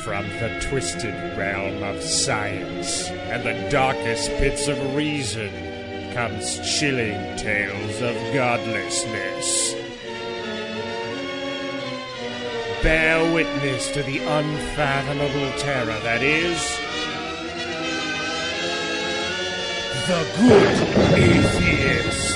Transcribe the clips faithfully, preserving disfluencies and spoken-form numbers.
From the twisted realm of science and the darkest pits of reason comes chilling tales of godlessness. Bear witness to the unfathomable terror that is The Good Atheist.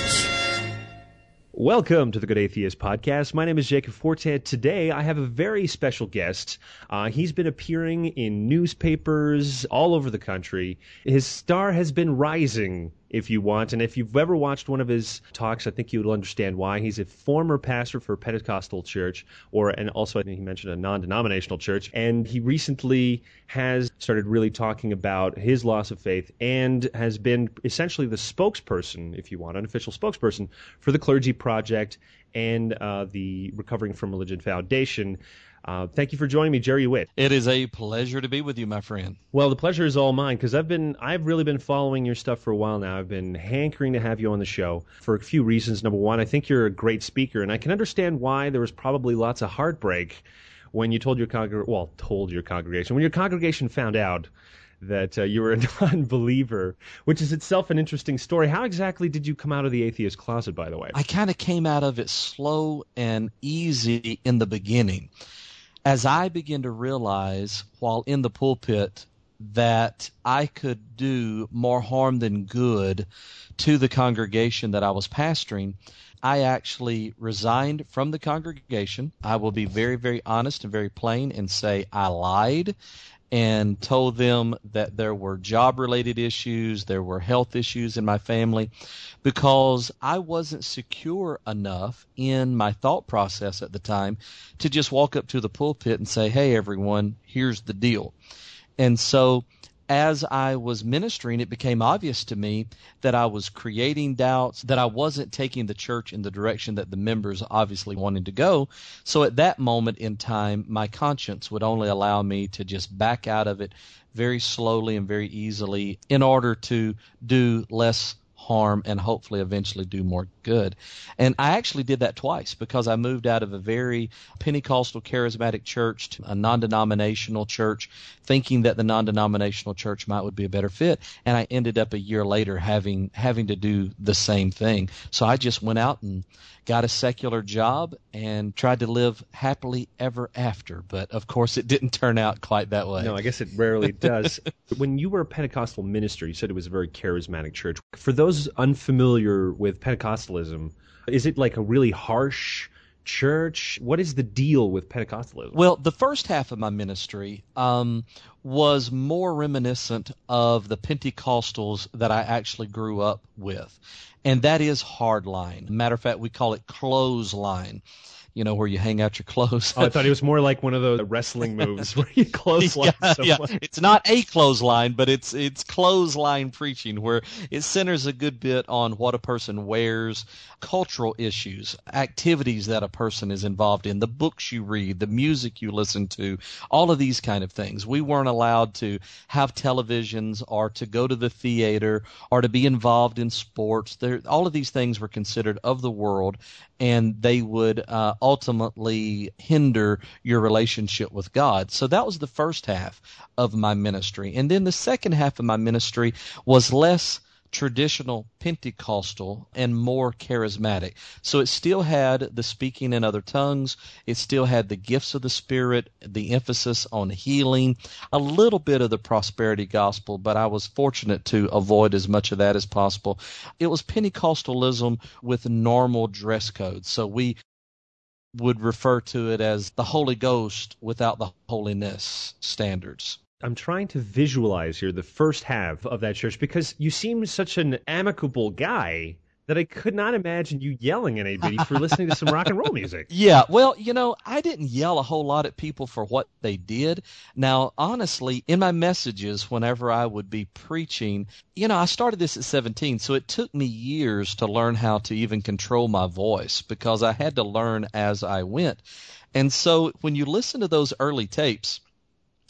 Welcome to the Good Atheist Podcast. My name is Jacob Forte. Today I have a very special guest. Uh, he's been appearing in newspapers all over the country. His star has been rising, if you want, and if you've ever watched one of his talks, I think you'll understand why. He's a former pastor for a Pentecostal church, or and also I think he mentioned a non-denominational church, and he recently has started really talking about his loss of faith and has been essentially the spokesperson, if you want, unofficial spokesperson for the Clergy Project and uh, the Recovering from Religion Foundation. Uh, thank you for joining me, Jerry Witt. It is a pleasure to be with you, my friend. Well, the pleasure is all mine because I've been I've really been following your stuff for a while now. I've been hankering to have you on the show for a few reasons. Number one, I think you're a great speaker, and I can understand why there was probably lots of heartbreak when you told your congregation, well, told your congregation, when your congregation found out that uh, you were a non-believer, which is itself an interesting story. How exactly did you come out of the atheist closet, by the way? I kind of came out of it slow and easy in the beginning. As I began to realize while in the pulpit that I could do more harm than good to the congregation that I was pastoring, I actually resigned from the congregation. I will be very, very honest and very plain and say I lied and told them that there were job-related issues, there were health issues in my family, because I wasn't secure enough in my thought process at the time to just walk up to the pulpit and say, hey, everyone, here's the deal. And so as I was ministering, it became obvious to me that I was creating doubts, that I wasn't taking the church in the direction that the members obviously wanted to go. So at that moment in time, my conscience would only allow me to just back out of it very slowly and very easily in order to do less harm and hopefully eventually do more good. And I actually did that twice because I moved out of a very Pentecostal charismatic church to a non-denominational church, thinking that the non-denominational church might would be a better fit. And I ended up a year later having having to do the same thing. So I just went out and got a secular job and tried to live happily ever after. But of course, it didn't turn out quite that way. No, I guess it rarely does. When you were a Pentecostal minister, you said it was a very charismatic church. For those unfamiliar with Pentecostalism, is it like a really harsh church? What is the deal with Pentecostalism? Well, the first half of my ministry um, was more reminiscent of the Pentecostals that I actually grew up with. And that is hardline. Matter of fact, we call it clothesline. You know, where you hang out your clothes. Oh, I thought it was more like one of those wrestling moves where you clothesline yeah, someone. Yeah. It's not a clothesline, but it's it's clothesline preaching, where it centers a good bit on what a person wears, cultural issues, activities that a person is involved in, the books you read, the music you listen to, all of these kind of things. We weren't allowed to have televisions or to go to the theater or to be involved in sports. There, all of these things were considered of the world, and they would uh, ultimately hinder your relationship with God. So that was the first half of my ministry. And then the second half of my ministry was less traditional Pentecostal and more charismatic. So it still had the speaking in other tongues. It still had the gifts of the Spirit, the emphasis on healing, a little bit of the prosperity gospel, but I was fortunate to avoid as much of that as possible. It was Pentecostalism with normal dress codes. So we would refer to it as the Holy Ghost without the holiness standards. I'm trying to visualize here the first half of that church because you seem such an amicable guy that I could not imagine you yelling at anybody for listening to some rock and roll music. Yeah, well, you know, I didn't yell a whole lot at people for what they did. Now, honestly, in my messages, whenever I would be preaching, you know, I started this at seventeen, so it took me years to learn how to even control my voice because I had to learn as I went. And so when you listen to those early tapes,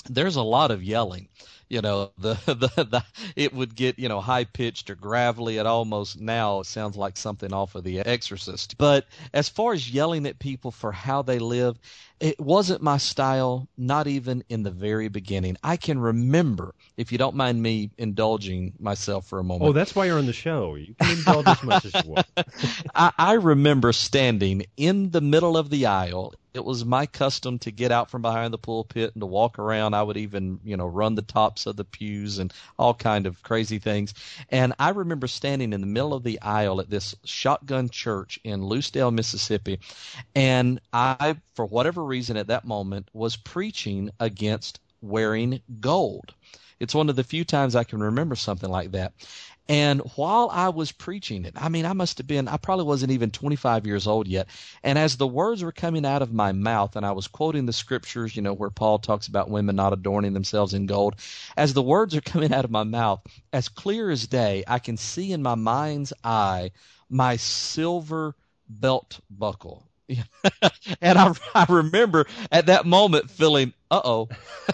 there's a lot of yelling. You know, the, the, the, it would get, you know, high pitched or gravelly. It almost now sounds like something off of The Exorcist. But as far as yelling at people for how they live, it wasn't my style, not even in the very beginning. I can remember, if you don't mind me indulging myself for a moment. Oh, that's why you're on the show. You can indulge as much as you want. I, I remember standing in the middle of the aisle. It was my custom to get out from behind the pulpit and to walk around. I would even, you know, run the tops of the pews and all kind of crazy things. And I remember standing in the middle of the aisle at this shotgun church in Loosedale, Mississippi. And I, for whatever reason at that moment, was preaching against wearing gold. It's one of the few times I can remember something like that. And while I was preaching it, I mean, I must have been, I probably wasn't even twenty-five years old yet. And as the words were coming out of my mouth, and I was quoting the scriptures, you know, where Paul talks about women not adorning themselves in gold, as the words are coming out of my mouth, as clear as day, I can see in my mind's eye my silver belt buckle. And I, I remember at that moment feeling, uh-oh,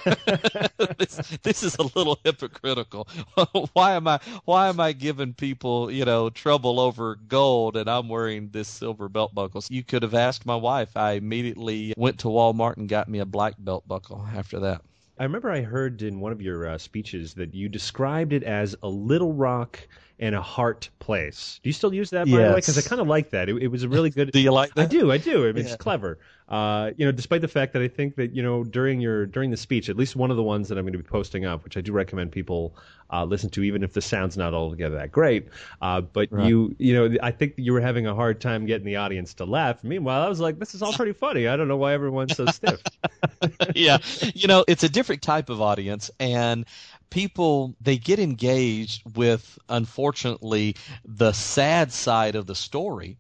this, this is a little hypocritical. Why am I, why am I giving people, you know, trouble over gold and I'm wearing this silver belt buckle? You could have asked my wife. I immediately went to Walmart and got me a black belt buckle after that. I remember I heard in one of your uh, speeches that you described it as a little rock and a heart place. Do you still use that, by yes. the way? Because I kind of like that. It, it was a really good... Do you like that? I do, I do. I mean, yeah. It's clever. Uh, you know, despite the fact that I think that, you know, during your during the speech, at least one of the ones that I'm going to be posting up, which I do recommend people uh, listen to, even if the sound's not altogether that great. Uh, but right. you, you know, I think you were having a hard time getting the audience to laugh. Meanwhile, I was like, this is all pretty funny. I don't know why everyone's so stiff. Yeah. You know, it's a different type of audience, and people, they get engaged with, unfortunately, the sad side of the story,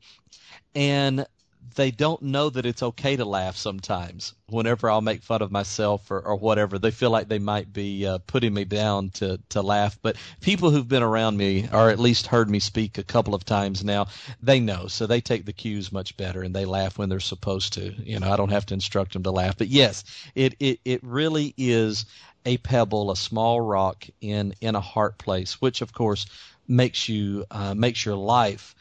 and they don't know that it's okay to laugh sometimes. Whenever I'll make fun of myself or, or whatever, they feel like they might be uh, putting me down to, to laugh. But people who've been around me, or at least heard me speak a couple of times now, they know. So they take the cues much better, and they laugh when they're supposed to. You know, I don't have to instruct them to laugh. But yes, it, it, it really is a pebble, a small rock in, in a hard place, which of course makes you uh, makes your life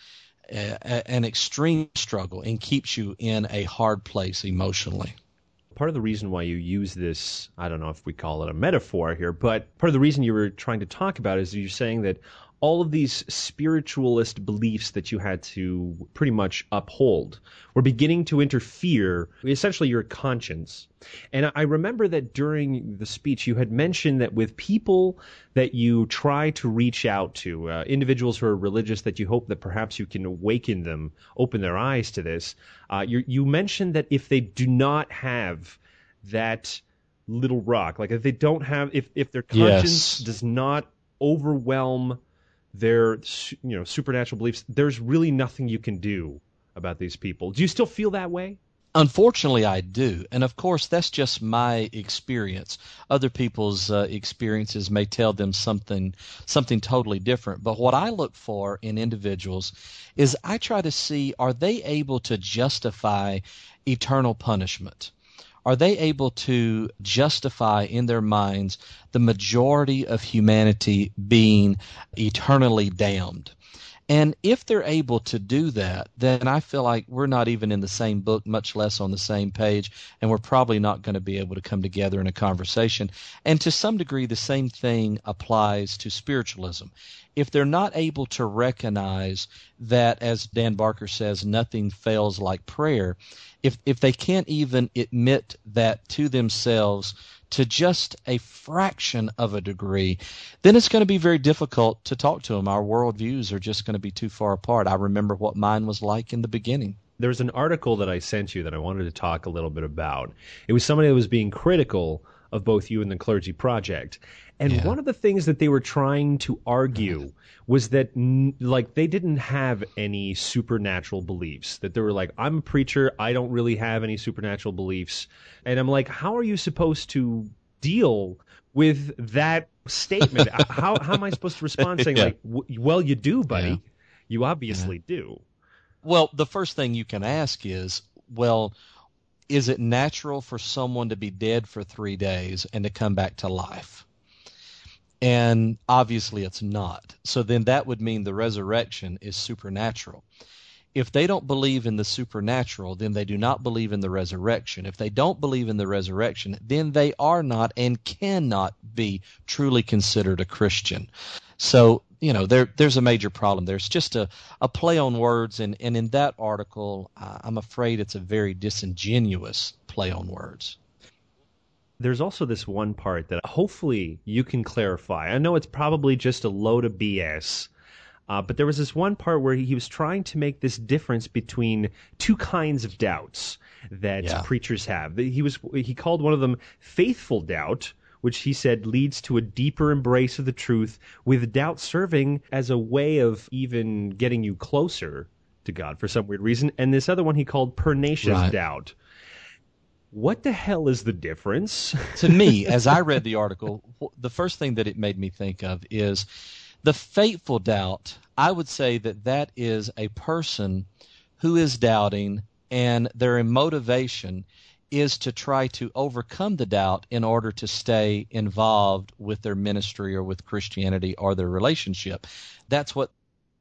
a, an extreme struggle and keeps you in a hard place emotionally. Part of the reason why you use this, I don't know if we call it a metaphor here, but part of the reason you were trying to talk about is you're saying that all of these spiritualist beliefs that you had to pretty much uphold were beginning to interfere, essentially, your conscience. And I remember that during the speech you had mentioned that with people that you try to reach out to, uh, individuals who are religious, that you hope that perhaps you can awaken them, open their eyes to this, uh, you, you mentioned that if they do not have that little rock, like if they don't have, if, if their conscience yes. does not overwhelm their, you know, supernatural beliefs, there's really nothing you can do about these people. Do you still feel that way? Unfortunately, I do. And of course, that's just my experience. Other people's uh, experiences may tell them something something totally different. But what I look for in individuals is I try to see, are they able to justify eternal punishment? Are they able to justify in their minds the majority of humanity being eternally damned? And if they're able to do that, then I feel like we're not even in the same book, much less on the same page, and we're probably not going to be able to come together in a conversation. And to some degree, the same thing applies to spiritualism. If they're not able to recognize that, as Dan Barker says, nothing fails like prayer, if if they can't even admit that to themselves to just a fraction of a degree, then it's going to be very difficult to talk to them. Our worldviews are just going to be too far apart. I remember what mine was like in the beginning. There's an article that I sent you that I wanted to talk a little bit about. It was somebody that was being critical of both you and the Clergy Project. And yeah. one of the things that they were trying to argue was that, like, they didn't have any supernatural beliefs. That they were like, I'm a preacher, I don't really have any supernatural beliefs. And I'm like, how are you supposed to deal with that statement? how how am I supposed to respond saying, yeah. like, well, you do, buddy. Yeah. You obviously yeah. do. Well, the first thing you can ask is, well, is it natural for someone to be dead for three days and to come back to life? And obviously it's not. So then that would mean the resurrection is supernatural. If they don't believe in the supernatural, then they do not believe in the resurrection. If they don't believe in the resurrection, then they are not and cannot be truly considered a Christian. So, you know, there there's a major problem. There's just a, a play on words, and, and in that article, uh, I'm afraid it's a very disingenuous play on words. There's also this one part that hopefully you can clarify. I know it's probably just a load of B S, uh, but there was this one part where he was trying to make this difference between two kinds of doubts that Yeah. preachers have. He was he called one of them faithful doubt, which he said leads to a deeper embrace of the truth, with doubt serving as a way of even getting you closer to God for some weird reason. And this other one he called pernicious Right. doubt. What the hell is the difference? To me, as I read the article, wh- the first thing that it made me think of is the faithful doubt. I would say that that is a person who is doubting, and their motivation is to try to overcome the doubt in order to stay involved with their ministry or with Christianity or their relationship. That's what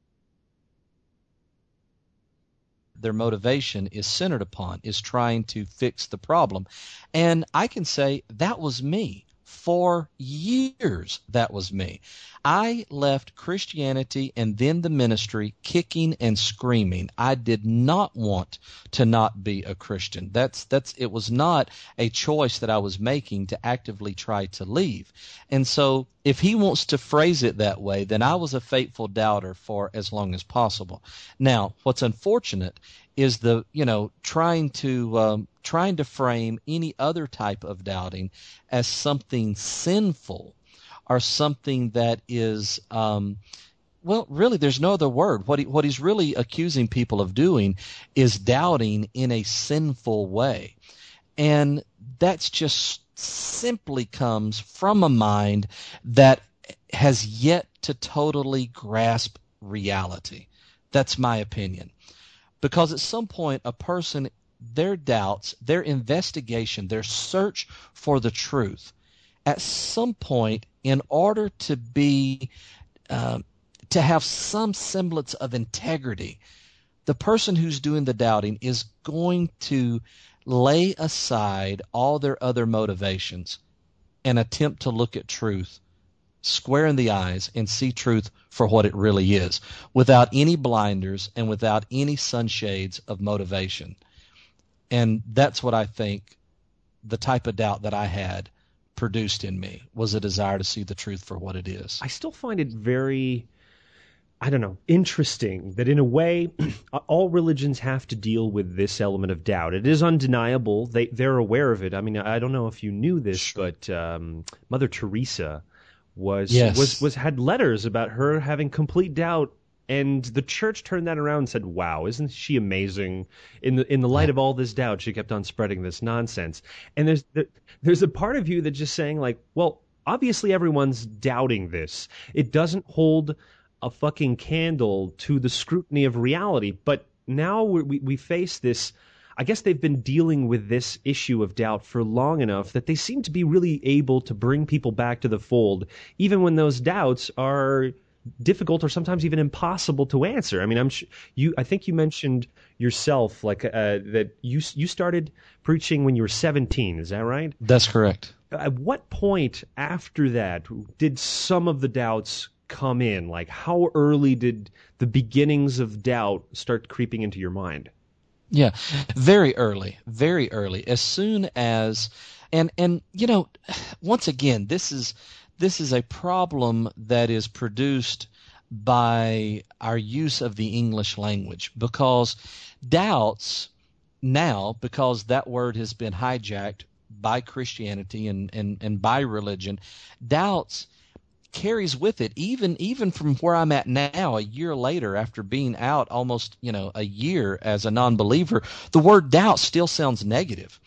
their motivation is centered upon, is trying to fix the problem. And I can say that was me. For years, that was me. I left Christianity and then the ministry kicking and screaming. I did not want to not be a Christian. That's that's it was not a choice that I was making to actively try to leave. And so if he wants to phrase it that way, then I was a faithful doubter for as long as possible. Now, what's unfortunate is the, you know, trying to um, trying to frame any other type of doubting as something sinful or something that is, um, well, really, there's no other word. What he, what he's really accusing people of doing is doubting in a sinful way. And that's just simply comes from a mind that has yet to totally grasp reality. That's my opinion. Because at some point, a person, their doubts, their investigation, their search for the truth, at some point, in order to be, uh, to have some semblance of integrity, the person who's doing the doubting is going to lay aside all their other motivations and attempt to look at truth square in the eyes and see truth for what it really is, without any blinders and without any sunshades of motivation. And that's what I think the type of doubt that I had produced in me, was a desire to see the truth for what it is. I still find it very, I don't know, interesting that in a way, all religions have to deal with this element of doubt. It is undeniable. They, they're aware of it. I mean, I don't know if you knew this, Sure. but um, Mother Teresa was, Yes. was was had letters about her having complete doubt, and the church turned that around and said, "Wow, isn't she amazing?" In the in the light Yeah. of all this doubt, she kept on spreading this nonsense. And there's there, there's a part of you that's just saying, like, well, obviously everyone's doubting this. It doesn't hold a fucking candle to the scrutiny of reality. But now we we, we face this. I guess they've been dealing with this issue of doubt for long enough that they seem to be really able to bring people back to the fold, even when those doubts are difficult or sometimes even impossible to answer. I mean, I'm sh- you. I think you mentioned yourself, like uh, that you you started preaching when you were seventeen. Is that right? That's correct. At what point after that did some of the doubts come in? Like, how early did the beginnings of doubt start creeping into your mind? Yeah, very early, very early. As soon as, and and you know, once again, this is this is a problem that is produced by our use of the English language, because doubts now, because that word has been hijacked by Christianity and and and by religion, doubts carries with it, even even from where I'm at now, a year later, after being out almost, you know, a year as a non-believer, the word doubt still sounds negative.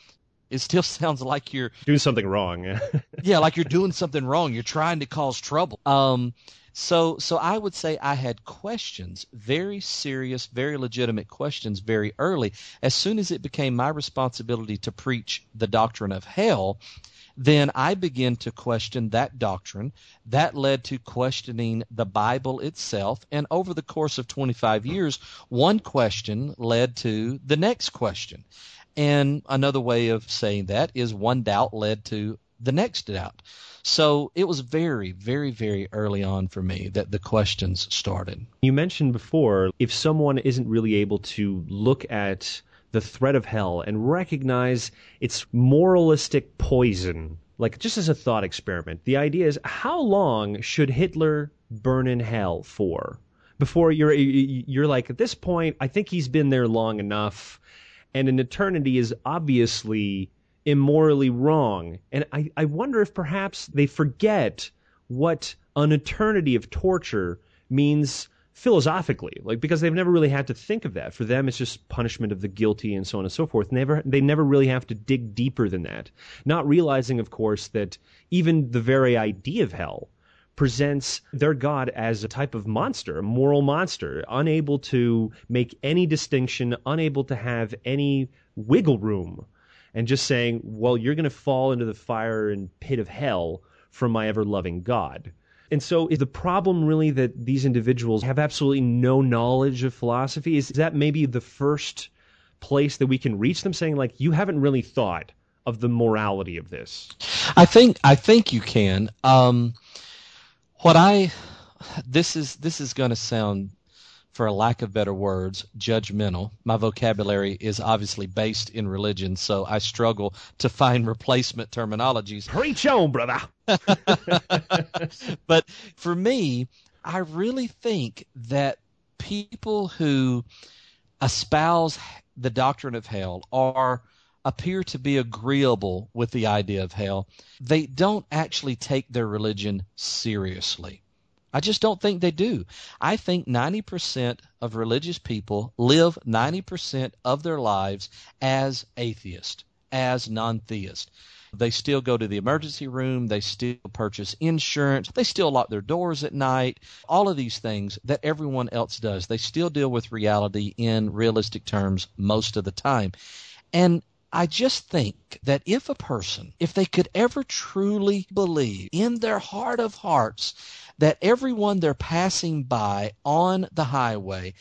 It still sounds like you're doing something wrong. yeah, like you're doing something wrong. You're trying to cause trouble. Um, so, so I would say I had questions, very serious, very legitimate questions very early. As soon as it became my responsibility to preach the doctrine of hell, then I began to question that doctrine. That led to questioning the Bible itself. And over the course of twenty-five years, one question led to the next question. And another way of saying that is one doubt led to the next doubt. So it was very, very, very early on for me that the questions started. You mentioned before, if someone isn't really able to look at the threat of hell and recognize its moralistic poison, like just as a thought experiment, the idea is, how long should Hitler burn in hell for? Before you're you're like, at this point, I think he's been there long enough, and an eternity is obviously immorally wrong. And I, I wonder if perhaps they forget what an eternity of torture means philosophically, like, because they've never really had to think of that. For them, it's just punishment of the guilty and so on and so forth. Never, they never really have to dig deeper than that. Not realizing, of course, that even the very idea of hell presents their God as a type of monster, a moral monster, unable to make any distinction, unable to have any wiggle room, and just saying, well, you're going to fall into the fire and pit of hell from my ever-loving God. And so is the problem really that these individuals have absolutely no knowledge of philosophy? Is that maybe the first place that we can reach them, saying, like, you haven't really thought of the morality of this? I think I think you can. Um, what I this is this is going to sound, for a lack of better words, judgmental. My vocabulary is obviously based in religion, so I struggle to find replacement terminologies. Preach on, brother. But for me, I really think that people who espouse the doctrine of hell or appear to be agreeable with the idea of hell, they don't actually take their religion seriously. I just don't think they do. I think ninety percent of religious people live ninety percent of their lives as atheists, as non-theists. They still go to the emergency room. They still purchase insurance. They still lock their doors at night. All of these things that everyone else does. They still deal with reality in realistic terms most of the time. And I just think that if a person, if they could ever truly believe in their heart of hearts that everyone they're passing by on the highway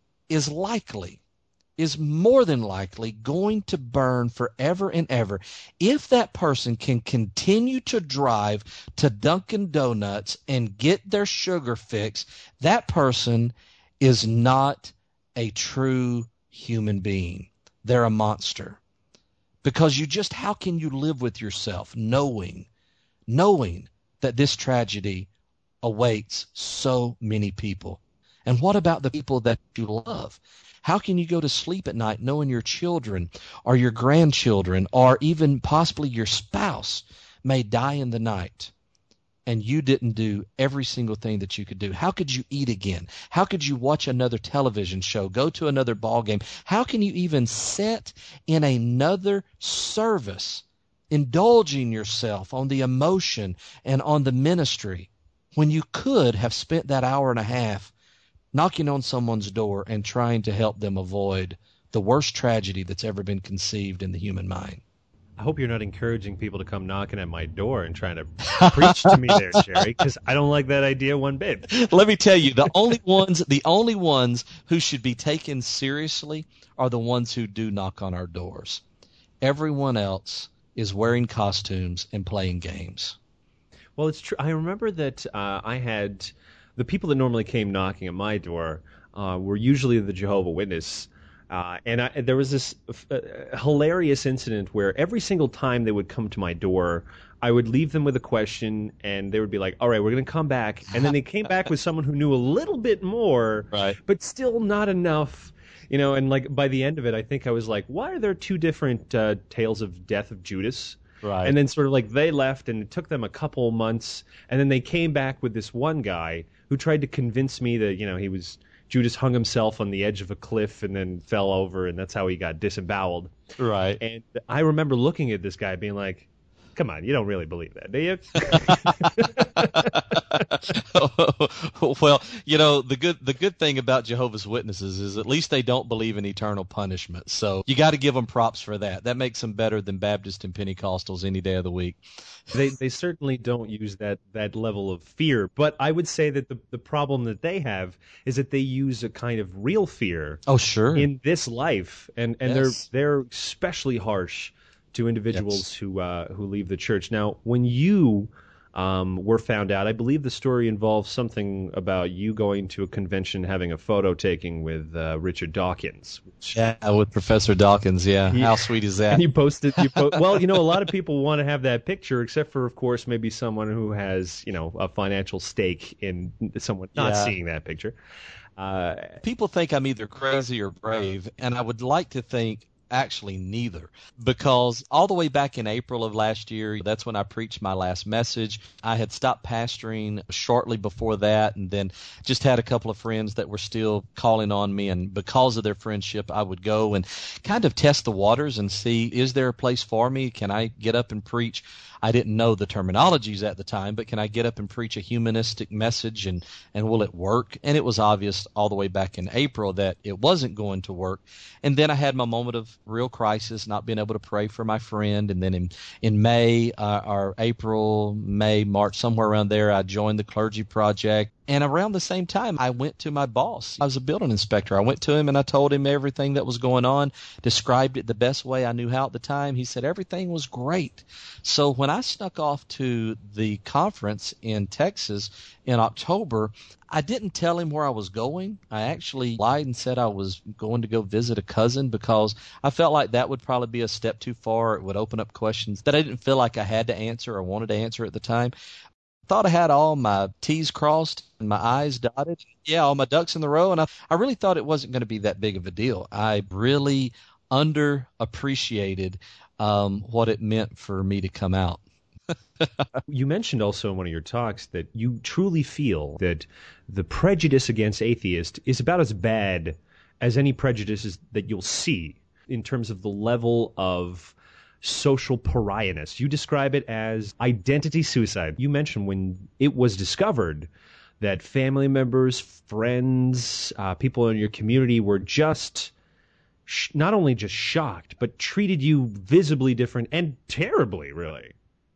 is likely, is more than likely going to burn forever and ever, if that person can continue to drive to Dunkin' Donuts and get their sugar fix, that person is not a true human being. They're a monster. Because you just, how can you live with yourself knowing, knowing that this tragedy awaits so many people? And what about the people that you love? How can you go to sleep at night knowing your children or your grandchildren or even possibly your spouse may die in the night and you didn't do every single thing that you could do? How could you eat again? How could you watch another television show, go to another ball game? How can you even sit in another service, indulging yourself on the emotion and on the ministry, when you could have spent that hour and a half knocking on someone's door and trying to help them avoid the worst tragedy that's ever been conceived in the human mind? I hope you're not encouraging people to come knocking at my door and trying to preach to me there, Jerry, because I don't like that idea one bit. Let me tell you, the only ones, the only ones who should be taken seriously are the ones who do knock on our doors. Everyone else is wearing costumes and playing games. Well, it's true. I remember that uh, I had the people that normally came knocking at my door uh, were usually the Jehovah's Witness. Uh, and I, there was this uh, hilarious incident where every single time they would come to my door, I would leave them with a question, and they would be like, all right, we're going to come back. And then they came back with someone who knew a little bit more, right, but still not enough. You know, and like by the end of it, I think I was like, why are there two different uh, tales of death of Judas? Right. And then sort of like they left, and it took them a couple months, and then they came back with this one guy who tried to convince me that, you know, he was Judas hung himself on the edge of a cliff and then fell over, and that's how he got disemboweled. Right. And I remember looking at this guy being like, come on, you don't really believe that, do you? Well, you know, the good the good thing about Jehovah's Witnesses is at least they don't believe in eternal punishment. So you got to give them props for that. That makes them better than Baptists and Pentecostals any day of the week. They they certainly don't use that, that level of fear. But I would say that the, the problem that they have is that they use a kind of real fear Oh, sure. in this life. And, and Yes. they're they're especially harsh to individuals Yes. who uh, who leave the church. Now, when you um, were found out, I believe the story involves something about you going to a convention, having a photo taking with uh, Richard Dawkins. Yeah, with Professor Dawkins, yeah. Yeah. How sweet is that? And you posted, you po- well, you know, a lot of people want to have that picture, except for, of course, maybe someone who has, you know, a financial stake in someone not Yeah. seeing that picture. Uh, People think I'm either crazy or brave, and I would like to think actually neither, because all the way back in April of last year, that's when I preached my last message. I had stopped pastoring shortly before that, and then just had a couple of friends that were still calling on me, and because of their friendship, I would go and kind of test the waters and see, is there a place for me? Can I get up and preach? I didn't know the terminologies at the time, but can I get up and preach a humanistic message, and, and will it work? And it was obvious all the way back in April that it wasn't going to work. And then I had my moment of real crisis, not being able to pray for my friend. And then in, in May, uh, or April, May, March, somewhere around there, I joined the Clergy Project. And around the same time, I went to my boss. I was a building inspector. I went to him and I told him everything that was going on, described it the best way I knew how at the time. He said everything was great. So when I snuck off to the conference in Texas in October, I didn't tell him where I was going. I actually lied and said I was going to go visit a cousin because I felt like that would probably be a step too far. It would open up questions that I didn't feel like I had to answer or wanted to answer at the time. Thought I had all my T's crossed and my I's dotted. Yeah, all my ducks in the row. And I, I really thought it wasn't going to be that big of a deal. I really underappreciated um, what it meant for me to come out. You mentioned also in one of your talks that you truly feel that the prejudice against atheists is about as bad as any prejudices that you'll see in terms of the level of social pariahness. You describe it as identity suicide. You mentioned when it was discovered that family members, friends, uh, people in your community were just sh- not only just shocked, but treated you visibly different and terribly, really.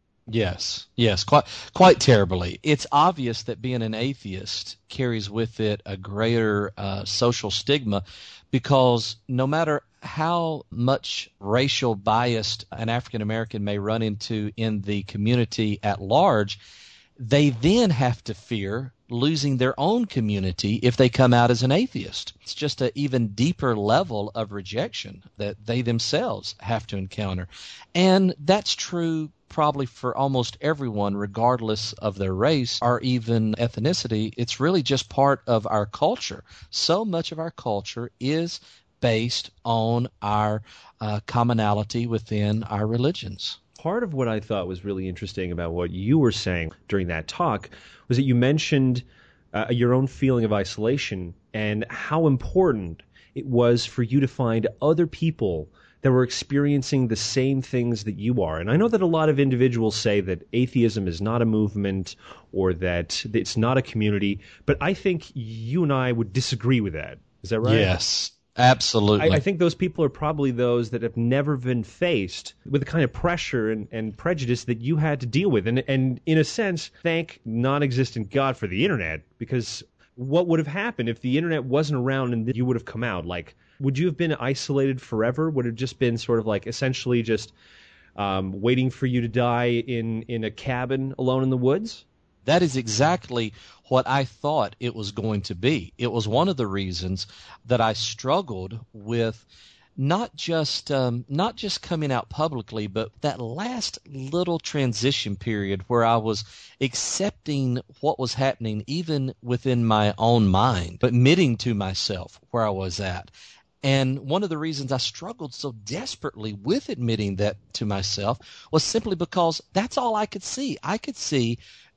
Yes, yes, quite quite terribly. It's obvious that being an atheist carries with it a greater uh, social stigma, because no matter how much racial bias an African American may run into in the community at large, they then have to fear losing their own community if they come out as an atheist. It's just an even deeper level of rejection that they themselves have to encounter. And that's true probably for almost everyone, regardless of their race or even ethnicity. It's really just part of our culture. So much of our culture is based on our uh, commonality within our religions. Part of what I thought was really interesting about what you were saying during that talk was that you mentioned uh, your own feeling of isolation and how important it was for you to find other people that were experiencing the same things that you are. And I know that a lot of individuals say that atheism is not a movement or that it's not a community, but I think you and I would disagree with that. Is that right? Yes. Absolutely. I, I think those people are probably those that have never been faced with the kind of pressure and, and prejudice that you had to deal with. And, and in a sense, thank non-existent God for the internet, because what would have happened if the internet wasn't around and you would have come out? Like, would you have been isolated forever? Would it have just been sort of like essentially just um, waiting for you to die in, in a cabin alone in the woods? That is exactly what I thought it was going to be. It was one of the reasons that I struggled with not just um, not just coming out publicly, but that last little transition period where I was accepting what was happening even within my own mind, but admitting to myself where I was at. And one of the reasons I struggled so desperately with admitting that to myself was simply because that's all I could see. I could see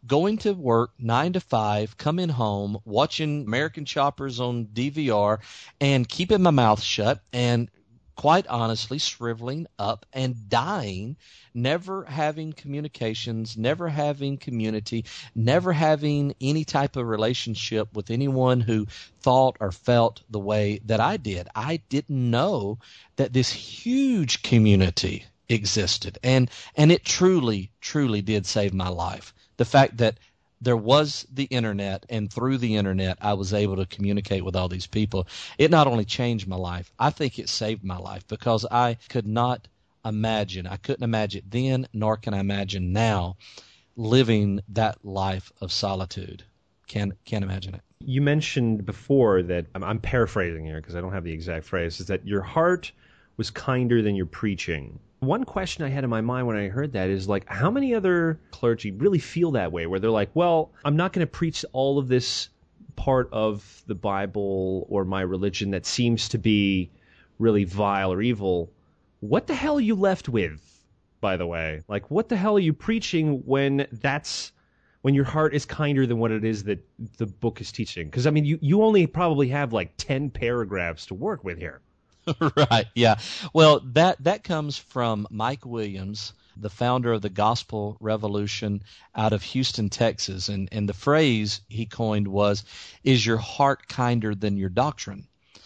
going to work nine to five, coming home, watching American Choppers on D V R, and keeping my mouth shut, and quite honestly shriveling up and dying, never having communications, never having community, never having any type of relationship with anyone who thought or felt the way that I did. I didn't know that this huge community existed, and and it truly, truly did save my life. The fact that there was the internet, and through the internet, I was able to communicate with all these people. It not only changed my life, I think it saved my life, because I could not imagine, I couldn't imagine then, nor can I imagine now, living that life of solitude. Can't, can't imagine it. You mentioned before that, I'm, I'm paraphrasing here because I don't have the exact phrase, is that your heart was kinder than your preaching. One question I had in my mind when I heard that is, like, how many other clergy really feel that way, where they're like, well, I'm not going to preach all of this part of the Bible or my religion that seems to be really vile or evil. What the hell are you left with, by the way? Like, what the hell are you preaching when that's when your heart is kinder than what it is that the book is teaching? Because, I mean, you, you only probably have like ten paragraphs to work with here. Right, yeah. Well, that, that comes from Mike Williams, the founder of the Gospel Revolution out of Houston, Texas. And, and the phrase he coined was, is your heart kinder than your doctrine?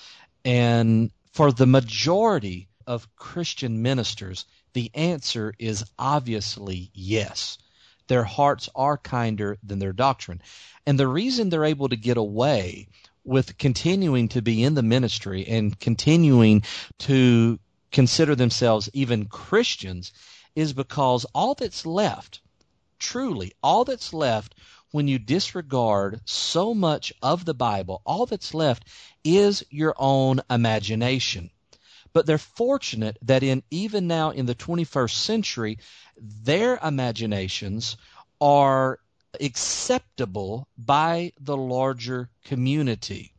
And for the majority of Christian ministers, the answer is obviously yes. Their hearts are kinder than their doctrine. And the reason they're able to get away with continuing to be in the ministry and continuing to consider themselves even Christians is because all that's left, truly, all that's left when you disregard so much of the Bible, all that's left is your own imagination. But they're fortunate that in even now in the twenty-first century, their imaginations are acceptable by the larger community.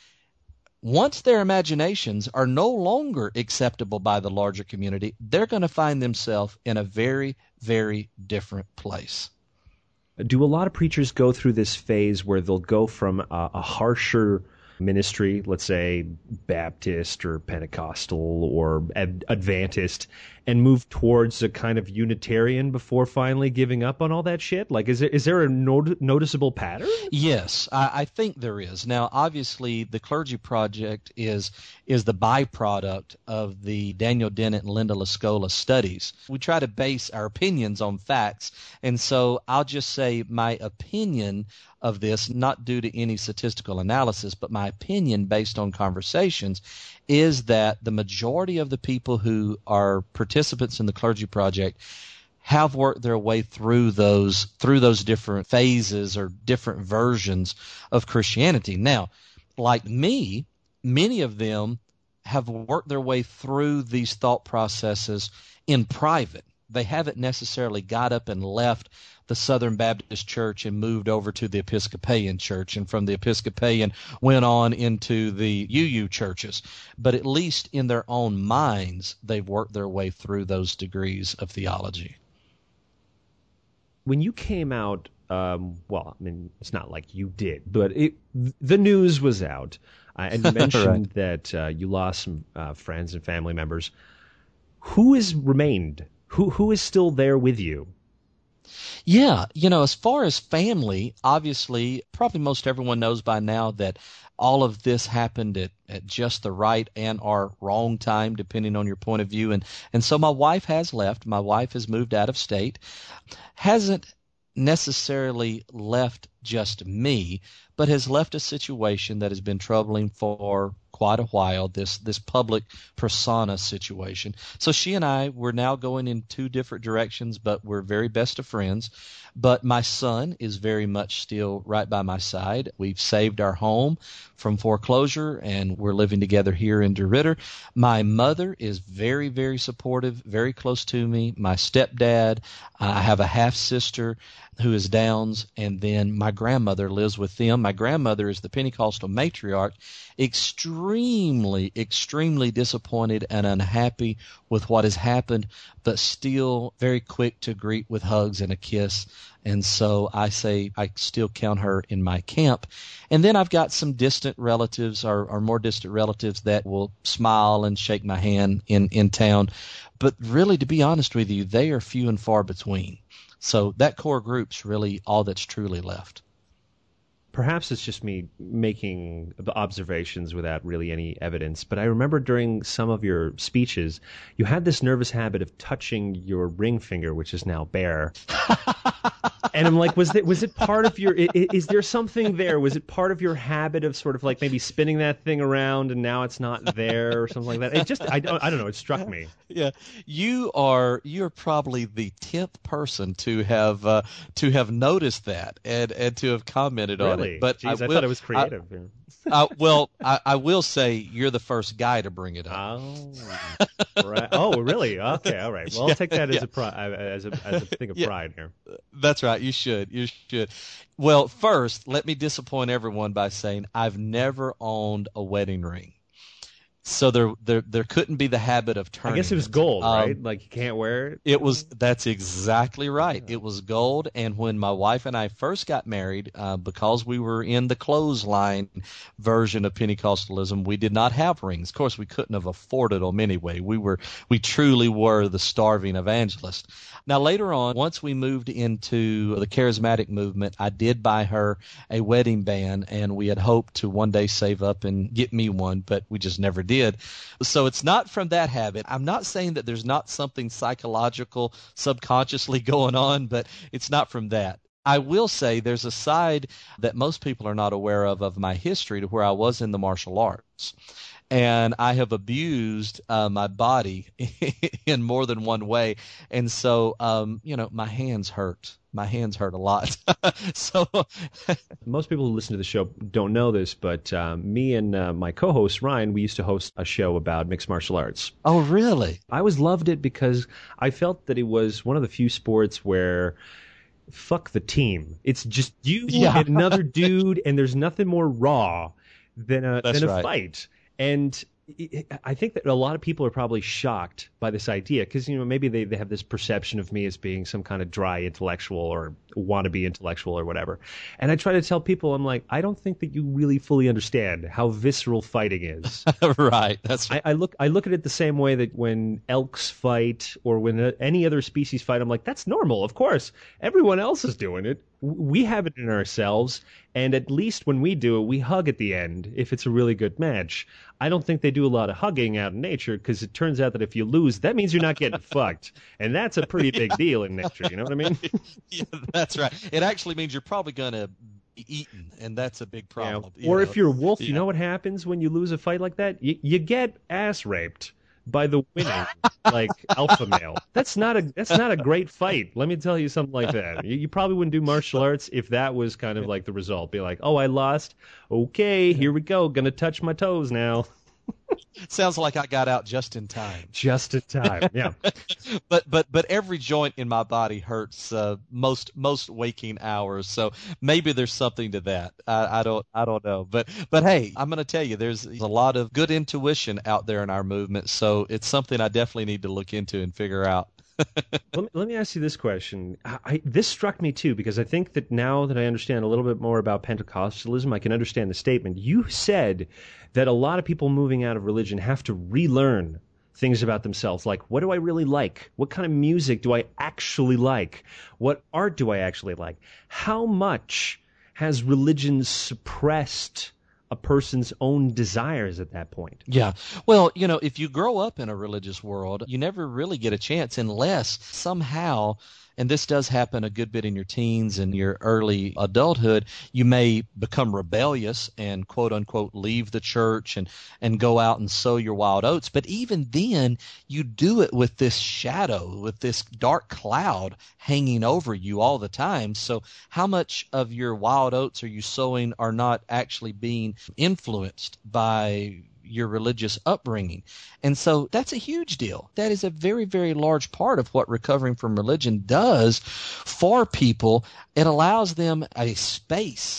Once their imaginations are no longer acceptable by the larger community, they're going to find themselves in a very, very different place. Do a lot of preachers go through this phase where they'll go from a, a harsher ministry, let's say Baptist or Pentecostal or Ad- Adventist, and move towards a kind of Unitarian before finally giving up on all that shit? Like, is there, is there a not- noticeable pattern? Yes, I, I think there is. Now, obviously, the Clergy Project is is the byproduct of the Daniel Dennett and Linda Lascola studies. We try to base our opinions on facts, and so I'll just say my opinion of this, not due to any statistical analysis, but my opinion based on conversations, is that the majority of the people who are participants in the Clergy Project have worked their way through those through those different phases or different versions of Christianity. Now, like me, many of them have worked their way through these thought processes in private. They haven't necessarily got up and left the Southern Baptist Church and moved over to the Episcopalian Church, and from the Episcopalian went on into the U U churches. But at least in their own minds, they've worked their way through those degrees of theology. When you came out, um, well, I mean, it's not like you did, but it, the news was out, uh, and you mentioned right. that uh, you lost some uh, friends and family members. Who has remained? Who who is still there with you? Yeah, you know, as far as family, obviously, probably most everyone knows by now that all of this happened at, at just the right and or wrong time, depending on your point of view. And, and so my wife has left. My wife has moved out of state. Hasn't necessarily left just me, but has left a situation that has been troubling for quite a while, this this public persona situation. So she and I, we're now going in two different directions, but we're very best of friends. But my son is very much still right by my side. We've saved our home from foreclosure, and we're living together here in DeRidder. My mother is very, very supportive, very close to me. My stepdad, I have a half-sister who is Downs, and then my grandmother lives with them. My grandmother is the Pentecostal matriarch, extremely extremely, extremely disappointed and unhappy with what has happened, but still very quick to greet with hugs and a kiss. And so I say I still count her in my camp. And then I've got some distant relatives or, or more distant relatives that will smile and shake my hand in, in town. But really, to be honest with you, they are few and far between. So that core group's really all that's truly left. Perhaps it's just me making observations without really any evidence, but I remember during some of your speeches, you had this nervous habit of touching your ring finger, which is now bare. And I'm like, was it was it part of your? Is, is there something there? Was it part of your habit of sort of like maybe spinning that thing around and now it's not there or something like that? It just, I don't, I don't know. It struck me. Yeah, you are you are probably the tenth person to have uh, to have noticed that and, and to have commented really? on it. But Jeez, I, will, thought it was creative. I, yeah. uh, well, I, I will say you're the first guy to bring it up. Oh, right. Oh, really? Okay, all right. Well, I'll Yeah, take that as yeah. a pri- as a as a thing of Yeah. pride here. That's right. You should. You should. Well, first, let me disappoint everyone by saying I've never owned a wedding ring. So there, there, there couldn't be the habit of turning. I guess it was it. gold, Um, right? Like you can't wear it. It was. That's exactly right. It was gold. And when my wife and I first got married, uh, because we were in the clothesline version of Pentecostalism, we did not have rings. Of course, we couldn't have afforded them anyway. We were, we truly were the starving evangelists. Now, later on, once we moved into the charismatic movement, I did buy her a wedding band, and we had hoped to one day save up and get me one, but we just never did. So it's not from that habit. I'm not saying that there's not something psychological, subconsciously going on, but it's not from that. I will say there's a side that most people are not aware of of my history to where I was in the martial arts. And I have abused uh, my body in more than one way. And so, um, you know, my hands hurt. My hands hurt a lot. So Most people who listen to the show don't know this, but um, me and uh, my co-host Ryan, we used to host a show about mixed martial arts. Oh, really? I always loved it because I felt that it was one of the few sports where fuck the team. It's just you Yeah. and another dude, and there's nothing more raw than a That's than a right. fight. And I think that a lot of people are probably shocked by this idea because, you know, maybe they, they have this perception of me as being some kind of dry intellectual or wannabe intellectual or whatever. And I try to tell people, I'm like, I don't think that you really fully understand how visceral fighting is. Right. That's right. I, I look I look at it the same way that when elks fight or when uh, any other species fight, I'm like, that's normal. Of course, everyone else is doing it. W- We have it in ourselves, and at least when we do it, we hug at the end if it's a really good match. I don't think they do a lot of hugging out in nature because it turns out that if you lose, that means you're not getting fucked, and that's a pretty big deal in nature. You know what I mean? Yeah, that's right. It actually means you're probably going to be eaten, and that's a big problem. Yeah. you Or know. if you're a wolf, you Yeah. know what happens when you lose a fight like that? You, you get ass raped by the winning like alpha male. That's not a that's not a great fight. Let me tell you something like that. You, you probably wouldn't do martial arts if that was kind of like the result. Be like, oh, I lost. Okay, here we go. Gonna touch my toes now. Sounds like I got out just in time. Just in time. Yeah. But but but every joint in my body hurts uh, most most waking hours. So maybe there's something to that. I, I don't I don't know. But but hey, I'm going to tell you, there's a lot of good intuition out there in our movement. So it's something I definitely need to look into and figure out. let, me, let me ask you this question. I, I, this struck me too because I think that now that I understand a little bit more about Pentecostalism, I can understand the statement. You said that a lot of people moving out of religion have to relearn things about themselves, like what do I really like? What kind of music do I actually like? What art do I actually like? How much has religion suppressed a person's own desires at that point? Yeah. Well, you know, if you grow up in a religious world, you never really get a chance unless somehow, and this does happen a good bit in your teens and your early adulthood, you may become rebellious and quote unquote leave the church and, and go out and sow your wild oats. But even then, you do it with this shadow, with this dark cloud hanging over you all the time. So how much of your wild oats are you sowing are not actually being influenced by your religious upbringing? And so that's a huge deal. That is a very, very large part of what recovering from religion does for people. It allows them a space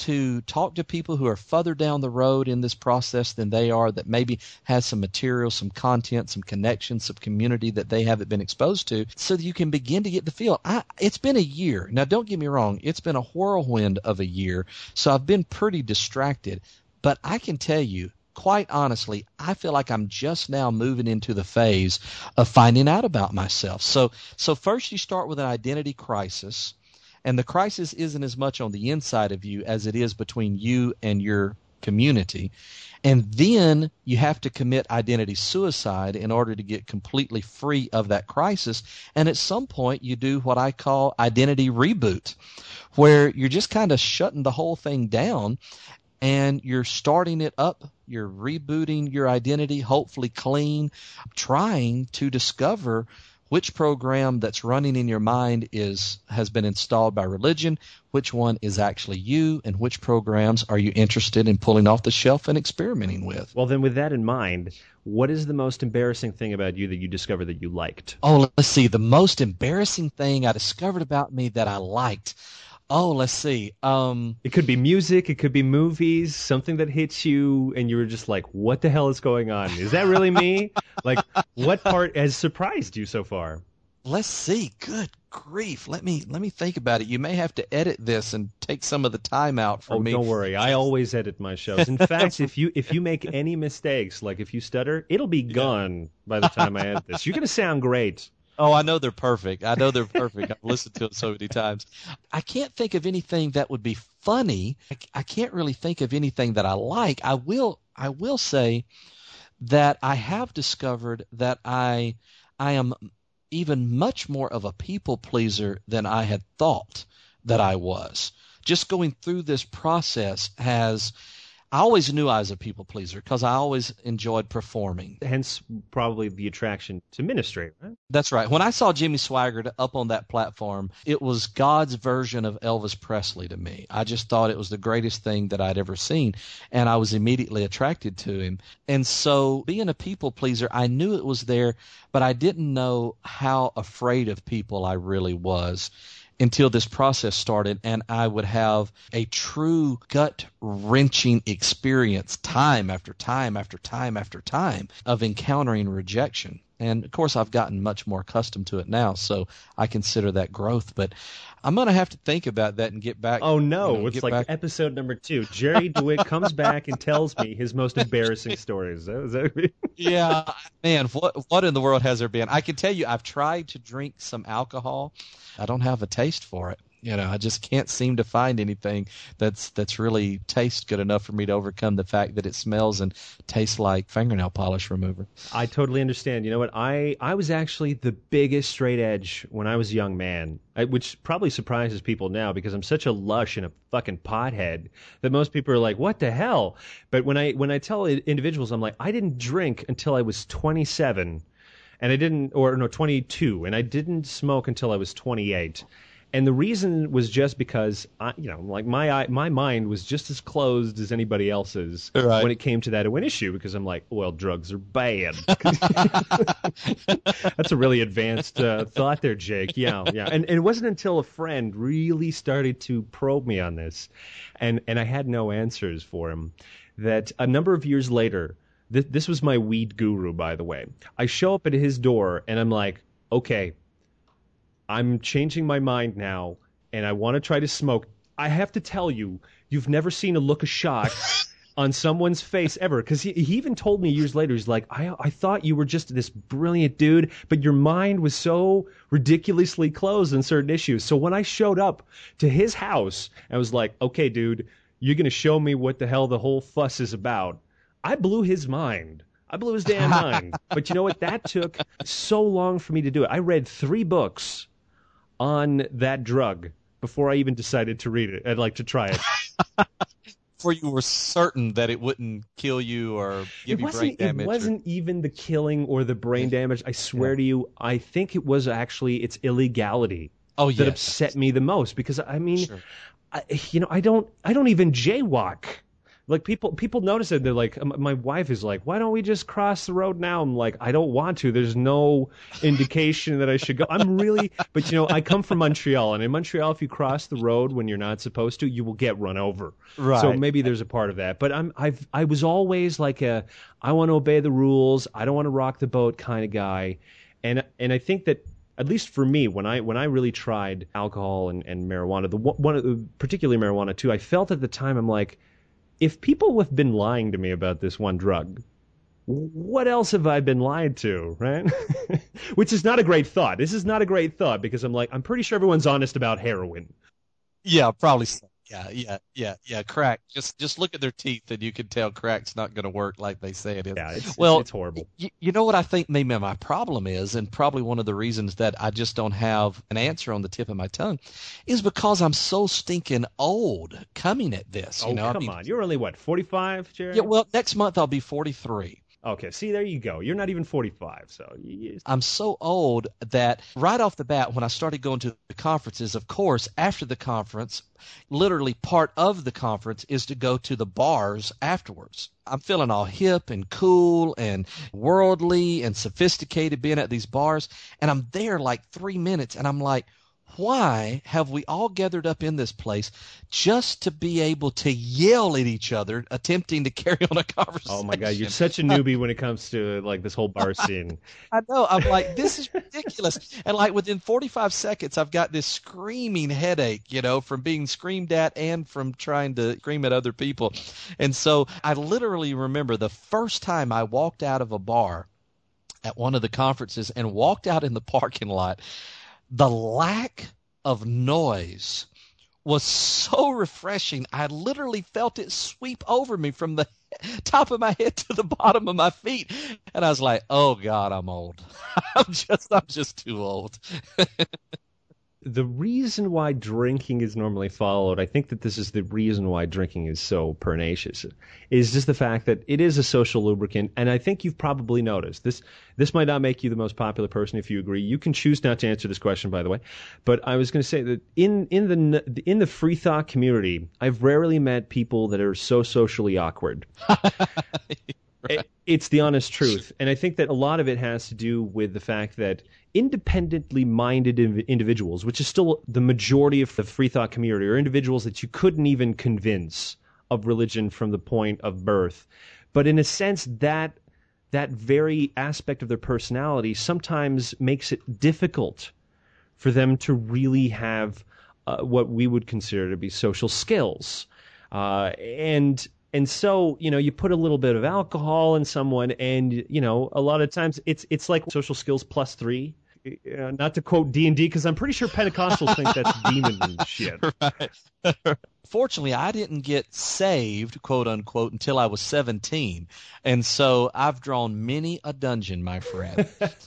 to talk to people who are further down the road in this process than they are, that maybe has some material, some content, some connections, some community that they haven't been exposed to, so that you can begin to get the feel. I, it's been a year. Now, don't get me wrong. It's been a whirlwind of a year, so I've been pretty distracted. But I can tell you, quite honestly, I feel like I'm just now moving into the phase of finding out about myself. So, so first you start with an identity crisis, and the crisis isn't as much on the inside of you as it is between you and your community. And then you have to commit identity suicide in order to get completely free of that crisis. And at some point you do what I call identity reboot, where you're just kind of shutting the whole thing down and you're starting it up. You're rebooting your identity, hopefully clean, trying to discover which program that's running in your mind is has been installed by religion, which one is actually you, and which programs are you interested in pulling off the shelf and experimenting with. Well, then with that in mind, what is the most embarrassing thing about you that you discovered that you liked? Oh, let's see. The most embarrassing thing I discovered about me that I liked. Oh, let's see. Um, it could be music. It could be movies. Something that hits you, and you were just like, "What the hell is going on? Is that really me?" Like, what part has surprised you so far? Let's see. Good grief. Let me let me think about it. You may have to edit this and take some of the time out for oh, me. Don't worry. I always edit my shows. In fact, if you if you make any mistakes, like if you stutter, it'll be gone by the time I edit this. You're gonna sound great. Oh, I know they're perfect. I know they're perfect. I've listened to them so many times. I can't think of anything that would be funny. I, I can't really think of anything that I like. I will I will say that I have discovered that I I am even much more of a people pleaser than I had thought that I was. Just going through this process has I always knew I was a people pleaser because I always enjoyed performing. Hence, probably the attraction to ministry, right? That's right. When I saw Jimmy Swaggart up on that platform, it was God's version of Elvis Presley to me. I just thought it was the greatest thing that I'd ever seen, and I was immediately attracted to him. And so being a people pleaser, I knew it was there, but I didn't know how afraid of people I really was until this process started, and I would have a true gut-wrenching experience time after time after time after time of encountering rejection. And, of course, I've gotten much more accustomed to it now, so I consider that growth. But I'm going to have to think about that and get back. Oh, no. You know, it's like back. Episode number two. Jerry DeWitt comes back and tells me his most embarrassing stories. Is that... Yeah, man, what what in the world has there been? I can tell you I've tried to drink some alcohol. I don't have a taste for it. You know, I just can't seem to find anything that's that's really tastes good enough for me to overcome the fact that it smells and tastes like fingernail polish remover. I totally understand. You know what? I, I was actually the biggest straight edge when I was a young man, I, which probably surprises people now because I'm such a lush and a fucking pothead that most people are like, what the hell? But when I when I tell individuals, I'm like, I didn't drink until I was twenty-seven, and I didn't, or no, twenty-two, and I didn't smoke until I was twenty-eight. And the reason was just because, I, you know, like my my mind was just as closed as anybody else's right. when it came to that one issue, because I'm like, well, drugs are bad. That's a really advanced uh, thought there, Jake. Yeah, yeah. And, and it wasn't until a friend really started to probe me on this, and, and I had no answers for him, that a number of years later, th- this was my weed guru, by the way. I show up at his door, and I'm like, okay, I'm changing my mind now, and I want to try to smoke. I have to tell you, you've never seen a look of shock on someone's face ever. Because he, he even told me years later, he's like, I, I thought you were just this brilliant dude, but your mind was so ridiculously closed on certain issues. So when I showed up to his house, I was like, okay, dude, you're going to show me what the hell the whole fuss is about. I blew his mind. I blew his damn mind. But you know what? That took so long for me to do it. I read three books on that drug before I even decided to read it. I'd like to try it. Before you were certain that it wouldn't kill you or give it you brain damage. It wasn't or... even the killing or the brain damage. I swear yeah. to you, I think it was actually its illegality oh, yes. that upset me the most. Because I mean, sure. I, you know, I don't, I don't even jaywalk. Like people, people notice it. They're like, m- my wife is like, "Why don't we just cross the road now?" I'm like, "I don't want to. There's no indication that I should go." I'm really, but you know, I come from Montreal, and in Montreal, if you cross the road when you're not supposed to, you will get run over. Right. So maybe there's a part of that. But I'm, I've, I was always like a, I want to obey the rules. I don't want to rock the boat kind of guy, and and I think that. At least for me, when I when I really tried alcohol and, and marijuana, the one, one particularly marijuana too, I felt at the time I'm like, if people have been lying to me about this one drug, what else have I been lied to, right? Which is not a great thought. This is not a great thought because I'm like, I'm pretty sure everyone's honest about heroin. Yeah, probably so. Yeah, yeah, yeah, yeah. Crack. Just just look at their teeth, and you can tell crack's not going to work like they say it is. Yeah, it's, well, it's, it's horrible. Y- you know what I think maybe my problem is, and probably one of the reasons that I just don't have an answer on the tip of my tongue, is because I'm so stinking old coming at this. You Oh, know? come I mean, on. You're only, what, forty-five, Jerry? Yeah, well, next month I'll be forty-three. Okay, see, there you go. You're not even forty-five, so... You... I'm so old that right off the bat, when I started going to the conferences, of course, after the conference, literally part of the conference is to go to the bars afterwards. I'm feeling all hip and cool and worldly and sophisticated being at these bars, and I'm there like three minutes, and I'm like, why have we all gathered up in this place just to be able to yell at each other, attempting to carry on a conversation? Oh my God, you're such a newbie when it comes to like this whole bar scene. I know. I'm like, this is ridiculous. And like within forty-five seconds, I've got this screaming headache, you know, from being screamed at and from trying to scream at other people. And so I literally remember the first time I walked out of a bar at one of the conferences and walked out in the parking lot. The lack of noise was so refreshing. I literally felt it sweep over me from the top of my head to the bottom of my feet. And I was like, oh God, I'm old. I'm just, I'm just too old. The reason why drinking is normally followed, I think that this is the reason why drinking is so pernicious, is just the fact that it is a social lubricant. And I think you've probably noticed this. This might not make you the most popular person if you agree. You can choose not to answer this question, by the way. But I was going to say that in in the in the free thought community, I've rarely met people that are so socially awkward. Right. It, it's the honest truth. And I think that a lot of it has to do with the fact that independently minded individuals, which is still the majority of the free thought community, are individuals that you couldn't even convince of religion from the point of birth. But in a sense, that that very aspect of their personality sometimes makes it difficult for them to really have uh, what we would consider to be social skills. Uh, and And so, you know, you put a little bit of alcohol in someone and, you know, a lot of times it's it's like social skills plus three. Uh, not to quote D and D, because I'm pretty sure Pentecostals think that's demon shit. Right. Fortunately, I didn't get saved, quote unquote, until I was seventeen. And so I've drawn many a dungeon, my friend.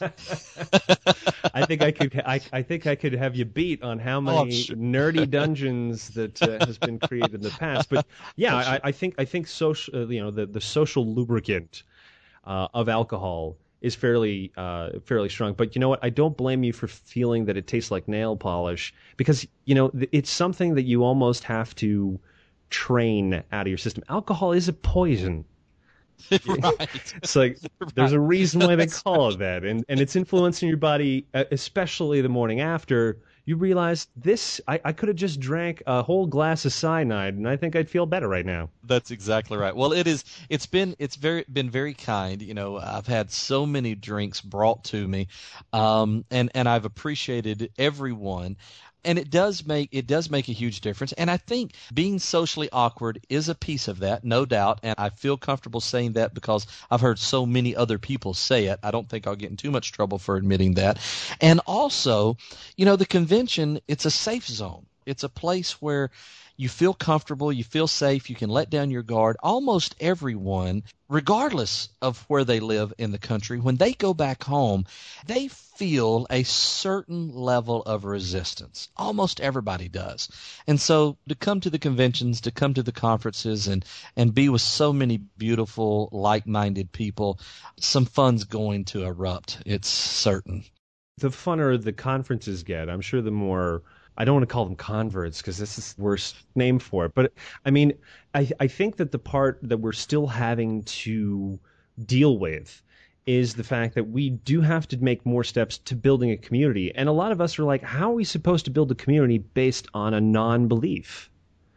I think I could I, I think I could have you beat on how many oh, sure. nerdy dungeons that uh, has been created in the past. But yeah, I, I think I think social uh, you know the, the social lubricant uh, of alcohol is fairly uh, fairly strong. But you know what? I don't blame you for feeling that it tastes like nail polish, because you know it's something that you almost have to train out of your system. Alcohol is a poison. Right. It's like there's a reason why they call it that, and and it's influencing your body, especially the morning after. You realize this, I, I could have just drank a whole glass of cyanide, and I think I'd feel better right now. That's exactly right. Well, it is. It's been. It's very been very kind. You know, I've had so many drinks brought to me, um, and and I've appreciated everyone. And it does make it does make a huge difference. And I think being socially awkward is a piece of that, no doubt. And I feel comfortable saying that because I've heard so many other people say it. I don't think I'll get in too much trouble for admitting that. And also, you know, the convention, it's a safe zone. It's a place where you feel comfortable, you feel safe, you can let down your guard. Almost everyone, regardless of where they live in the country, when they go back home, they feel a certain level of resistance. Almost everybody does. And so to come to the conventions, to come to the conferences and, and be with so many beautiful, like-minded people, some fun's going to erupt. It's certain. The funner the conferences get, I'm sure the more I don't want to call them converts because this is the worst name for it. But I mean, I, I think that the part that we're still having to deal with is the fact that we do have to make more steps to building a community. And a lot of us are like, how are we supposed to build a community based on a non-belief?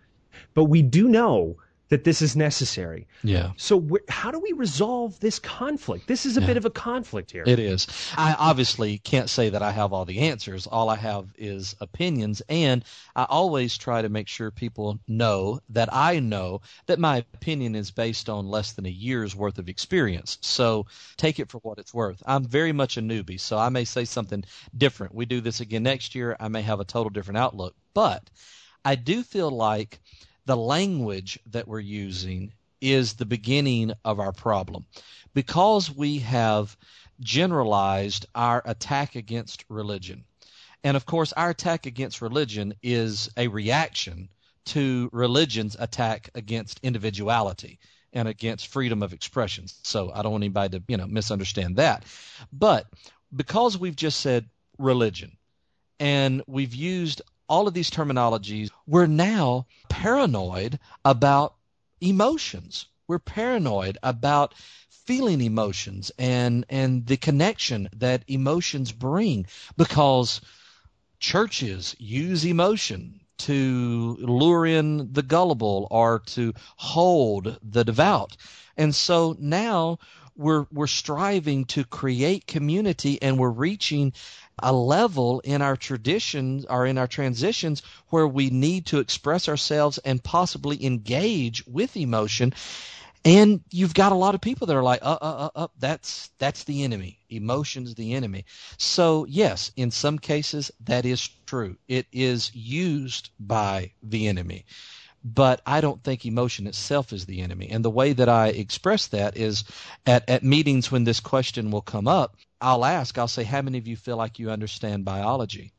But we do know that this is necessary. Yeah. So wh- how do we resolve this conflict? This is a Yeah. bit of a conflict here. It is. I obviously can't say that I have all the answers. All I have is opinions, and I always try to make sure people know that I know that my opinion is based on less than a year's worth of experience. So take it for what it's worth. I'm very much a newbie, so I may say something different. We do this again next year, I may have a total different outlook. But I do feel like the language that we're using is the beginning of our problem, because we have generalized our attack against religion. And of course, our attack against religion is a reaction to religion's attack against individuality and against freedom of expression. So I don't want anybody to, you know, misunderstand that. But because we've just said religion and we've used all of these terminologies, we're now paranoid about emotions. We're paranoid about feeling emotions and, and the connection that emotions bring, because churches use emotion to lure in the gullible or to hold the devout. And so now we're we're striving to create community, and we're reaching a level in our traditions or in our transitions where we need to express ourselves and possibly engage with emotion. And you've got a lot of people that are like, uh, uh, uh, uh that's that's the enemy. Emotion's the enemy. So yes, in some cases that is true. It is used by the enemy. But I don't think emotion itself is the enemy. And the way that I express that is at, at meetings when this question will come up, I'll ask, I'll say, how many of you feel like you understand biology?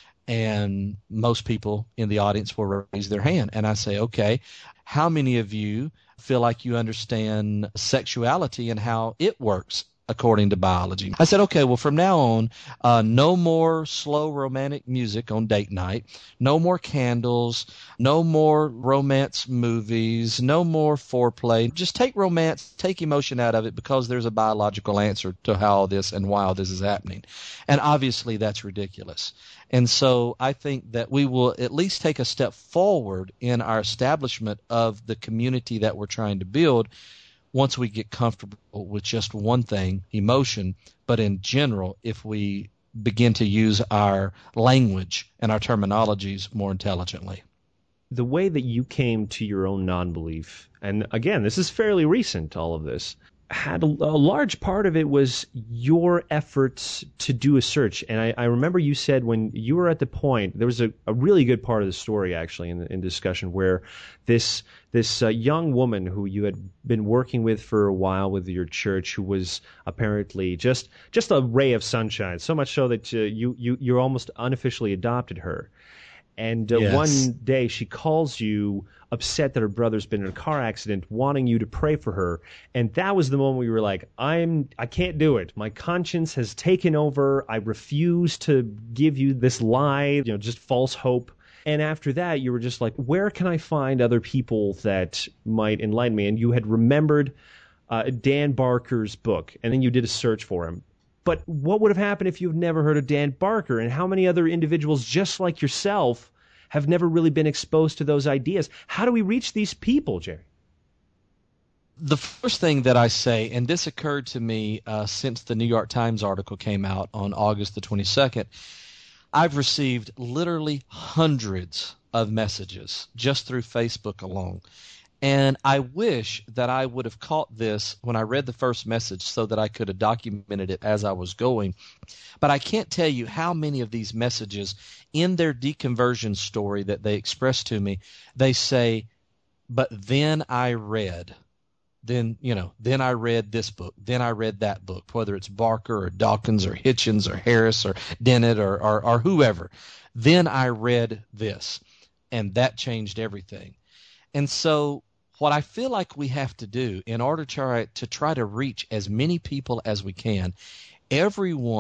And most people in the audience will raise their hand. And I say, okay, how many of you feel like you understand sexuality and how it works according to biology? I said, okay, well, from now on, uh, no more slow romantic music on date night, no more candles, no more romance movies, no more foreplay. Just take romance, take emotion out of it, because there's a biological answer to how all this and why all this is happening. And obviously that's ridiculous. And so I think that we will at least take a step forward in our establishment of the community that we're trying to build once we get comfortable with just one thing, emotion. But in general, if we begin to use our language and our terminologies more intelligently. The way that you came to your own non-belief, and again, this is fairly recent, all of this, had a, a large part of it was your efforts to do a search. And I, I remember you said when you were at the point, there was a, a really good part of the story actually in the in discussion where this this uh, young woman who you had been working with for a while with your church, who was apparently just just a ray of sunshine, so much so that uh, you you you almost unofficially adopted her. And uh, Yes. one day she calls you upset that her brother's been in a car accident, wanting you to pray for her. And that was the moment where you were like, I'm, I can't do it. My conscience has taken over. I refuse to give you this lie, you know, just false hope. And after that, you were just like, where can I find other people that might enlighten me? And you had remembered uh, Dan Barker's book, and then you did a search for him. But what would have happened if you've never heard of Dan Barker? And how many other individuals just like yourself have never really been exposed to those ideas? How do we reach these people, Jerry? The first thing that I say, and this occurred to me uh, since the New York Times article came out on August the twenty-second, I've received literally hundreds of messages just through Facebook alone. And I wish that I would have caught this when I read the first message so that I could have documented it as I was going. But I can't tell you how many of these messages in their deconversion story that they express to me, they say, but then I read, then, you know, then I read this book, then I read that book, whether it's Barker or Dawkins or Hitchens or Harris or Dennett or, or, or whoever. Then I read this, and that changed everything. And so what I feel like we have to do in order to try, to try to reach as many people as we can, everyone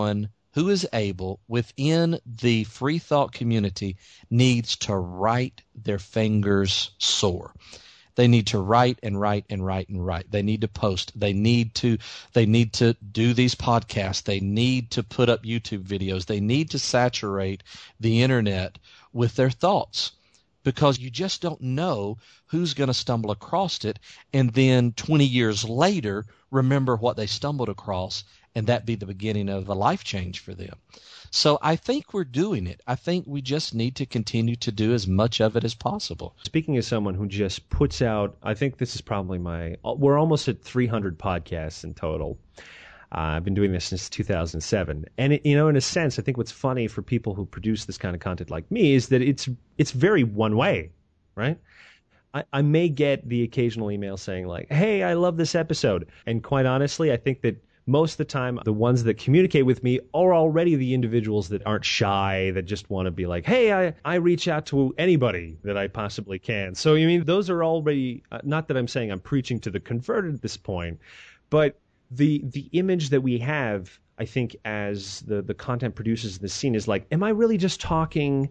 who is able within the free thought community needs to write their fingers sore. They need to write and write and write and write. They need to post. They need to they need to do these podcasts. They need to put up YouTube videos. They need to saturate the internet with their thoughts, because you just don't know who's going to stumble across it and then twenty years later remember what they stumbled across, and that be the beginning of a life change for them. So I think we're doing it. I think we just need to continue to do as much of it as possible. Speaking as someone who just puts out, I think this is probably my, we're almost at three hundred podcasts in total. Uh, I've been doing this since two thousand seven. And, it, you know, in a sense, I think what's funny for people who produce this kind of content like me is that it's it's very one way, right? I, I may get the occasional email saying like, hey, I love this episode. And quite honestly, I think that most of the time, the ones that communicate with me are already the individuals that aren't shy, that just want to be like, hey, I, I reach out to anybody that I possibly can. So, I mean, those are already, uh, not that I'm saying I'm preaching to the converted at this point, but the the image that we have, I think, as the, the content producers in the scene is like, am I really just talking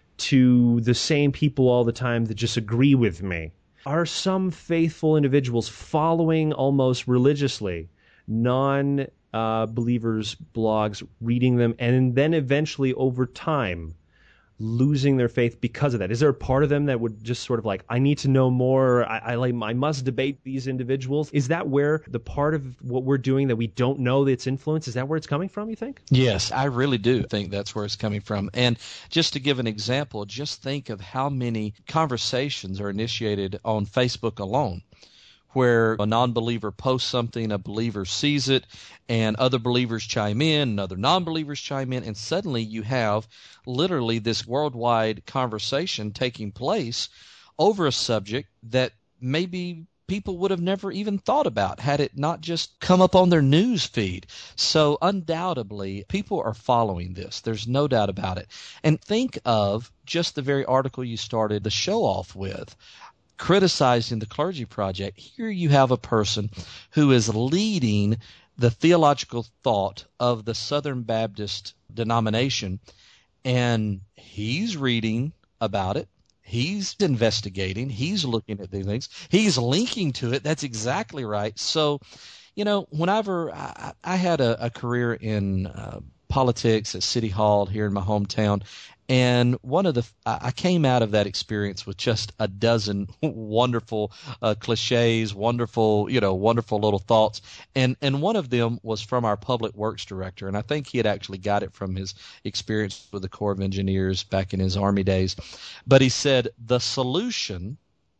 to the same people all the time that just agree with me? Are some faithful individuals following almost religiously non uh, believers' blogs, reading them, and then eventually over time losing their faith because of that? Is there a part of them that would just sort of like, I need to know more, I, I like I must debate these individuals? Is that where the part of what we're doing that we don't know its influence, is that where it's coming from, you think? Yes, I really do think that's where it's coming from. And just to give an example, just think of how many conversations are initiated on Facebook alone, where a non-believer posts something, a believer sees it, and other believers chime in, and other non-believers chime in, and suddenly you have literally this worldwide conversation taking place over a subject that maybe people would have never even thought about had it not just come up on their news feed. So undoubtedly, people are following this. There's no doubt about it. And think of just the very article you started the show off with, criticizing the Clergy Project. Here you have a person who is leading the theological thought of the Southern Baptist denomination, and he's reading about it. He's investigating. He's looking at these things. He's linking to it. That's exactly right. So, you know, whenever I, I had a, a career in uh, politics at City Hall here in my hometown, and one of the, I came out of that experience with just a dozen wonderful uh, cliches, wonderful, you know, wonderful little thoughts. And, and one of them was from our public works director. And I think he had actually got it from his experience with the Corps of Engineers back in his Army days. But he said, the solution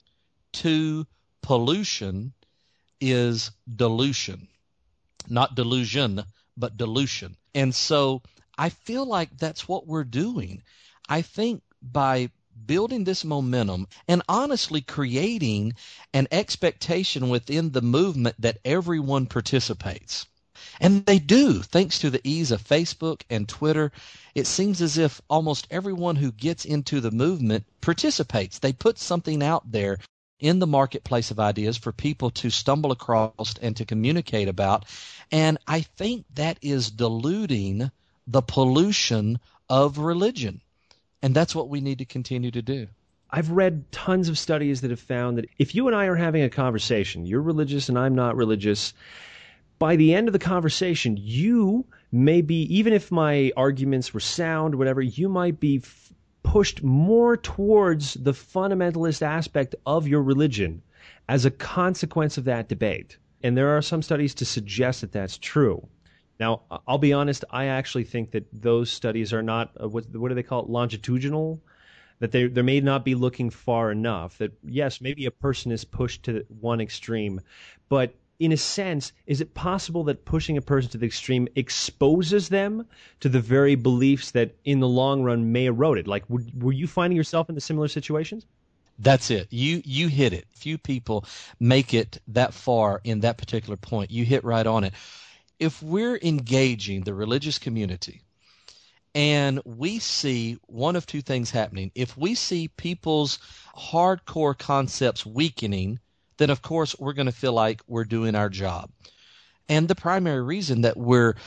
to pollution is dilution, not delusion, but dilution. And so I feel like that's what we're doing. I think by building this momentum and honestly creating an expectation within the movement that everyone participates. And they do, thanks to the ease of Facebook and Twitter. It seems as if almost everyone who gets into the movement participates. They put something out there in the marketplace of ideas for people to stumble across and to communicate about. And I think that is diluting the pollution of religion. And that's what we need to continue to do. I've read tons of studies that have found that if you and I are having a conversation, you're religious and I'm not religious, by the end of the conversation, you may be, even if my arguments were sound, whatever, you might be f- pushed more towards the fundamentalist aspect of your religion as a consequence of that debate. And there are some studies to suggest that that's true. Now, I'll be honest, I actually think that those studies are not, uh, what, what do they call it, longitudinal? That they, they may not be looking far enough. That, yes, maybe a person is pushed to one extreme, but in a sense, is it possible that pushing a person to the extreme exposes them to the very beliefs that in the long run may erode it? Like, would, were you finding yourself in the similar situations? That's it. You you hit it. Few people make it that far in that particular point. You hit right on it. If we're engaging the religious community and we see one of two things happening, if we see people's hardcore concepts weakening, then of course we're going to feel like we're doing our job. And the primary reason that we're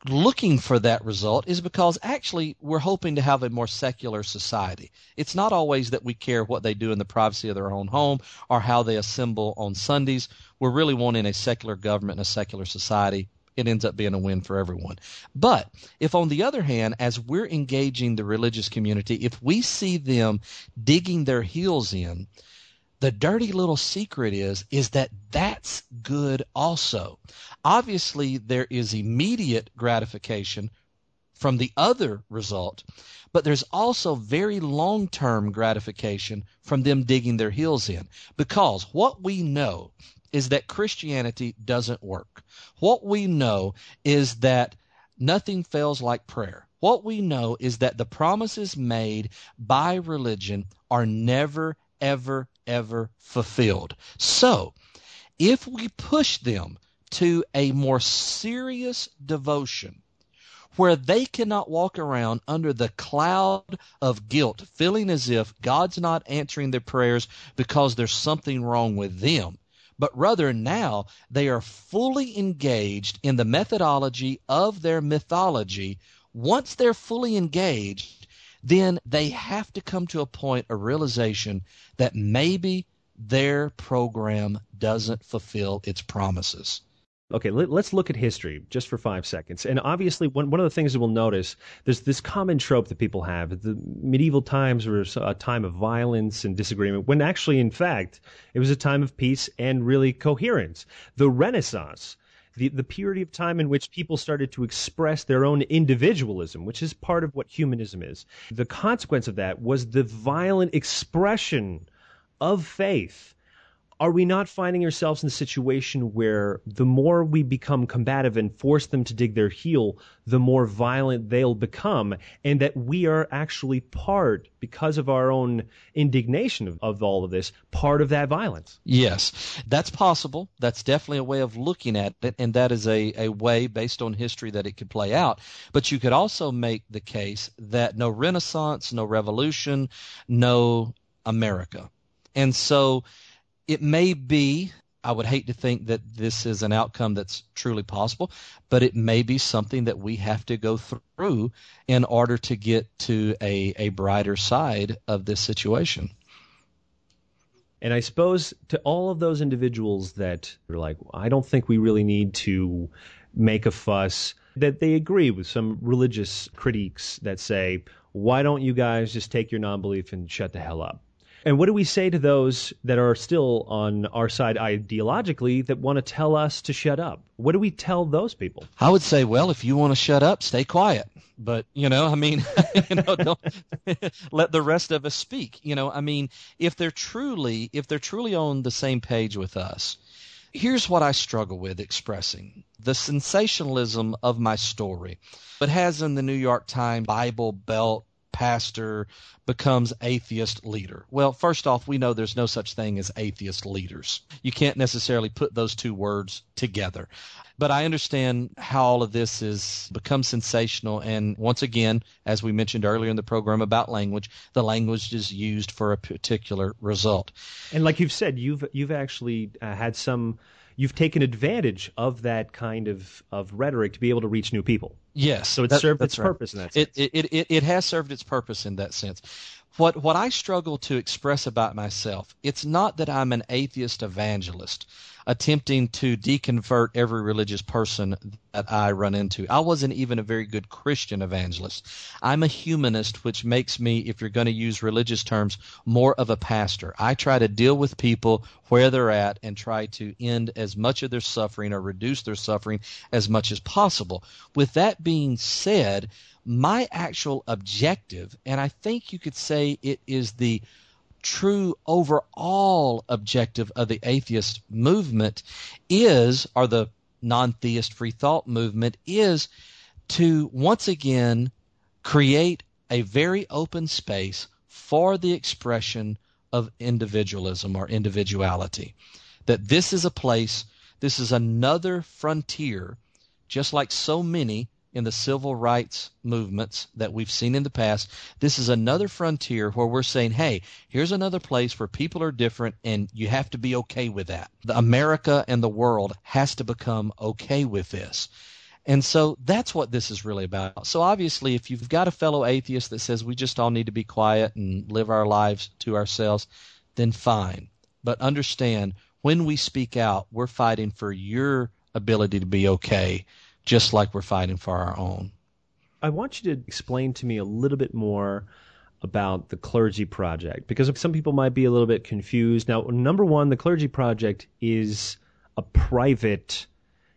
looking for that result is because actually we're hoping to have a more secular society. It's not always that we care what they do in the privacy of their own home or how they assemble on Sundays. We're really wanting a secular government and a secular society. It ends up being a win for everyone. But if, on the other hand, as we're engaging the religious community, if we see them digging their heels in, the dirty little secret is, is that that's good also. Obviously, there is immediate gratification from the other result, but there's also very long-term gratification from them digging their heels in. Because what we know is that Christianity doesn't work. What we know is that nothing fails like prayer. What we know is that the promises made by religion are never, ever, ever fulfilled. So, if we push them to a more serious devotion, where they cannot walk around under the cloud of guilt, feeling as if God's not answering their prayers because there's something wrong with them, but rather now they are fully engaged in the methodology of their mythology. Once they're fully engaged, then they have to come to a point of realization that maybe their program doesn't fulfill its promises. Okay, let, let's look at history just for five seconds. And obviously, one, one of the things that we'll notice, there's this common trope that people have. The medieval times were a time of violence and disagreement, when actually, in fact, it was a time of peace and really coherence. The Renaissance, the, the period of time in which people started to express their own individualism, which is part of what humanism is. The consequence of that was the violent expression of faith. Are we not finding ourselves in a situation where the more we become combative and force them to dig their heel, the more violent they'll become, and that we are actually part, because of our own indignation of, of all of this, part of that violence? Yes, that's possible. That's definitely a way of looking at it, and that is a, a way, based on history, that it could play out. But you could also make the case that no Renaissance, no revolution, no America. And so it may be, I would hate to think that this is an outcome that's truly possible, but it may be something that we have to go through in order to get to a, a brighter side of this situation. And I suppose to all of those individuals that are like, I don't think we really need to make a fuss, that they agree with some religious critiques that say, why don't you guys just take your non-belief and shut the hell up? And what do we say to those that are still on our side ideologically that want to tell us to shut up? What do we tell those people? I would say, well, if you want to shut up, stay quiet. But, you know, I mean, you know, don't let the rest of us speak. You know, I mean, if they're truly, if they're truly on the same page with us, here's what I struggle with expressing. The sensationalism of my story. It has in the New York Times, Bible Belt pastor becomes atheist leader. Well, first off, we know there's no such thing as atheist leaders. You can't necessarily put those two words together. But I understand how all of this has become sensational. And once again, as we mentioned earlier in the program about language, the language is used for a particular result. And like you've said, you've you've actually uh, had some, you've taken advantage of that kind of, of rhetoric to be able to reach new people. Yes. So it that, served its right. purpose in that sense. It, it, it, it has served its purpose in that sense. What, what I struggle to express about myself, it's not that I'm an atheist evangelist attempting to deconvert every religious person that I run into. I wasn't even a very good Christian evangelist. I'm a humanist, which makes me, if you're going to use religious terms, more of a pastor. I try to deal with people where they're at and try to end as much of their suffering or reduce their suffering as much as possible. With that being said, my actual objective, and I think you could say it is the true overall objective of the atheist movement is, or the non-theist free thought movement, is to once again create a very open space for the expression of individualism or individuality. That this is a place, this is another frontier, just like so many in the civil rights movements that we've seen in the past. This is another frontier where we're saying, hey, here's another place where people are different and you have to be okay with that. The America and the world has to become okay with this. And so that's what this is really about. So obviously, if you've got a fellow atheist that says we just all need to be quiet and live our lives to ourselves, then fine. But understand, when we speak out, we're fighting for your ability to be okay, just like we're fighting for our own. I want you to explain to me a little bit more about the Clergy Project, because some people might be a little bit confused. Now, number one, the Clergy Project is a private,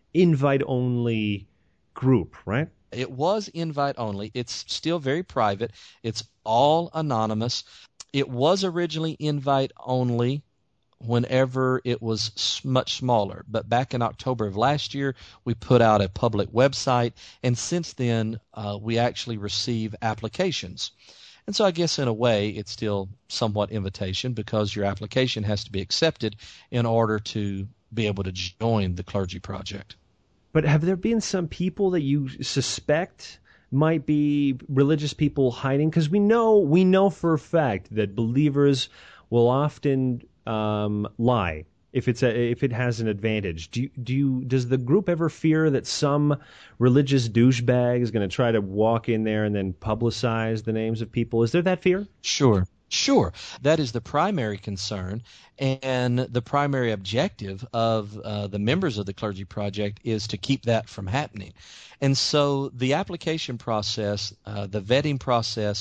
invite-only group, right? It was invite only. It's still very private. It's all anonymous. It was originally invite only whenever it was much smaller. But back in October of last year, we put out a public website, and since then, uh, we actually receive applications. And so I guess in a way, it's still somewhat invitation, because your application has to be accepted in order to be able to join the Clergy Project. But have there been some people that you suspect might be religious people hiding? Because we know we know for a fact that believers will often um, lie if it's a, if it has an advantage. Do you, do you, does the group ever fear that some religious douchebag is going to try to walk in there and then publicize the names of people? Is there that fear? Sure. Sure. That is the primary concern, and the primary objective of uh, the members of the Clergy Project is to keep that from happening. And so the application process, uh, the vetting process,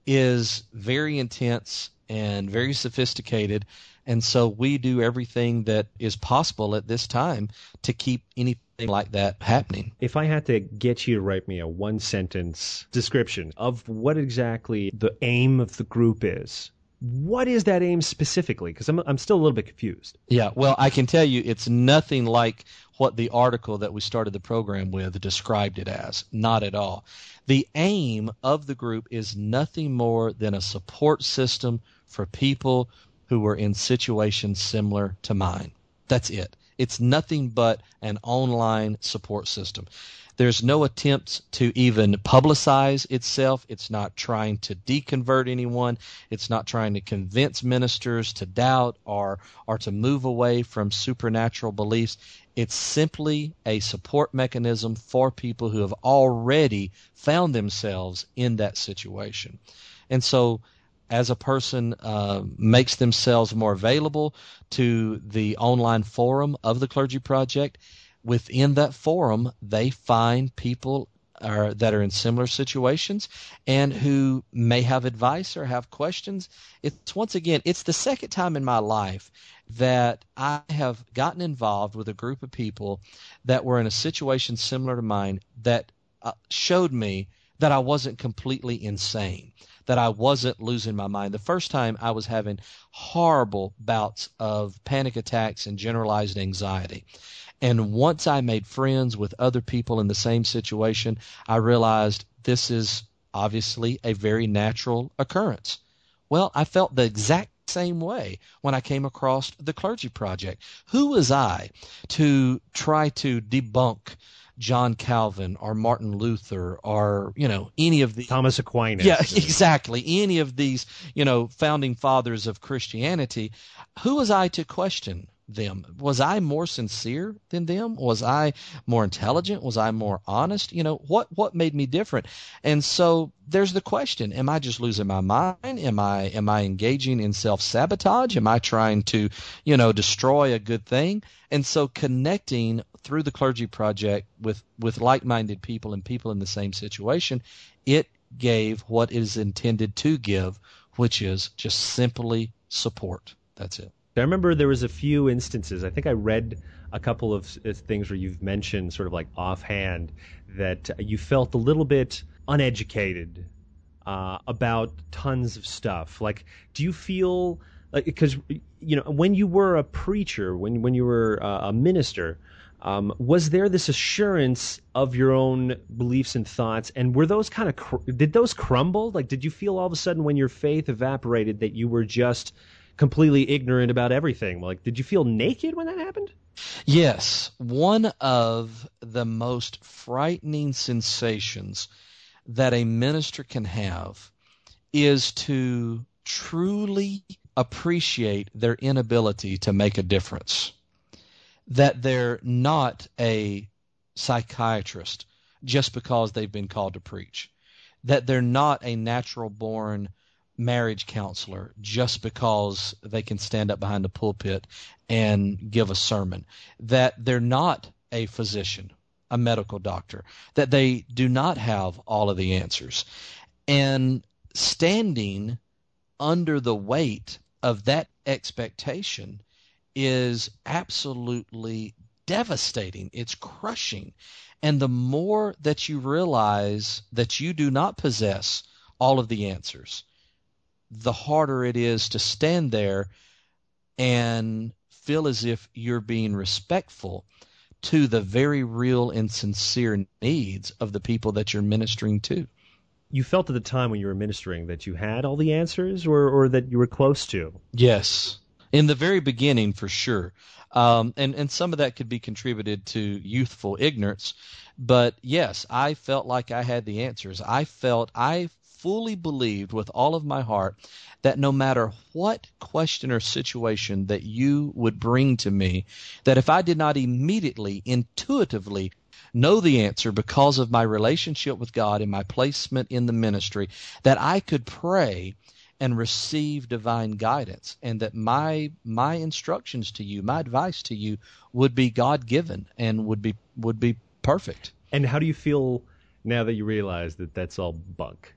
is very intense and very sophisticated, and so we do everything that is possible at this time to keep anything like that happening. If I had to get you to write me a one-sentence description of what exactly the aim of the group is, what is that aim specifically? Because I'm, I'm still a little bit confused. Yeah, well, I can tell you it's nothing like what the article that we started the program with described it as. Not at all. The aim of the group is nothing more than a support system for people who are in situations similar to mine. That's it. It's nothing but an online support system. There's no attempt to even publicize itself. It's not trying to deconvert anyone. It's not trying to convince ministers to doubt or, or to move away from supernatural beliefs. It's simply a support mechanism for people who have already found themselves in that situation. And so as a person uh, makes themselves more available to the online forum of the Clergy Project, within that forum, they find people are, that are in similar situations and who may have advice or have questions. It's once again, it's the second time in my life that I have gotten involved with a group of people that were in a situation similar to mine that uh, showed me that I wasn't completely insane, that I wasn't losing my mind. The first time I was having horrible bouts of panic attacks and generalized anxiety. And once I made friends with other people in the same situation, I realized this is obviously a very natural occurrence. Well, I felt the exact same way when I came across the Clergy Project. Who was I to try to debunk John Calvin or Martin Luther or, you know, any of the Thomas Aquinas. Yeah, exactly. Any of these, you know, founding fathers of Christianity. Who was I to question them? Was I more sincere than them? Was I more intelligent? Was I more honest? You know, what what made me different? And so there's the question, am I just losing my mind? Am I am I engaging in self-sabotage? Am I trying to, you know, destroy a good thing? And so connecting through the Clergy Project with, with like-minded people and people in the same situation, it gave what it is intended to give, which is just simply support. That's it. I remember there was a few instances. I think I read a couple of things where you've mentioned sort of like offhand that you felt a little bit uneducated uh, about tons of stuff. Like, do you feel like, because, you know, when you were a preacher, when when you were uh, a minister, um, was there this assurance of your own beliefs and thoughts? And were those kind of cr- did those crumble? Like, did you feel all of a sudden when your faith evaporated that you were just completely ignorant about everything? Like, did you feel naked when that happened? Yes. One of the most frightening sensations that a minister can have is to truly appreciate their inability to make a difference. That they're not a psychiatrist just because they've been called to preach, that they're not a natural-born marriage counselor just because they can stand up behind the pulpit and give a sermon, that they're not a physician, a medical doctor, that they do not have all of the answers. And standing under the weight of that expectation is absolutely devastating. It's crushing. And the more that you realize that you do not possess all of the answers, the harder it is to stand there and feel as if you're being respectful to the very real and sincere needs of the people that you're ministering to. You felt at the time when you were ministering that you had all the answers, or, or that you were close to? Yes. In the very beginning, for sure. Um, and, and some of that could be contributed to youthful ignorance. But yes, I felt like I had the answers. I felt, I fully believed with all of my heart that no matter what question or situation that you would bring to me, that if I did not immediately, intuitively know the answer because of my relationship with God and my placement in the ministry, that I could pray and receive divine guidance, and that my my instructions to you, my advice to you, would be God-given and would be would be perfect. And how do you feel now that you realize that that's all bunk?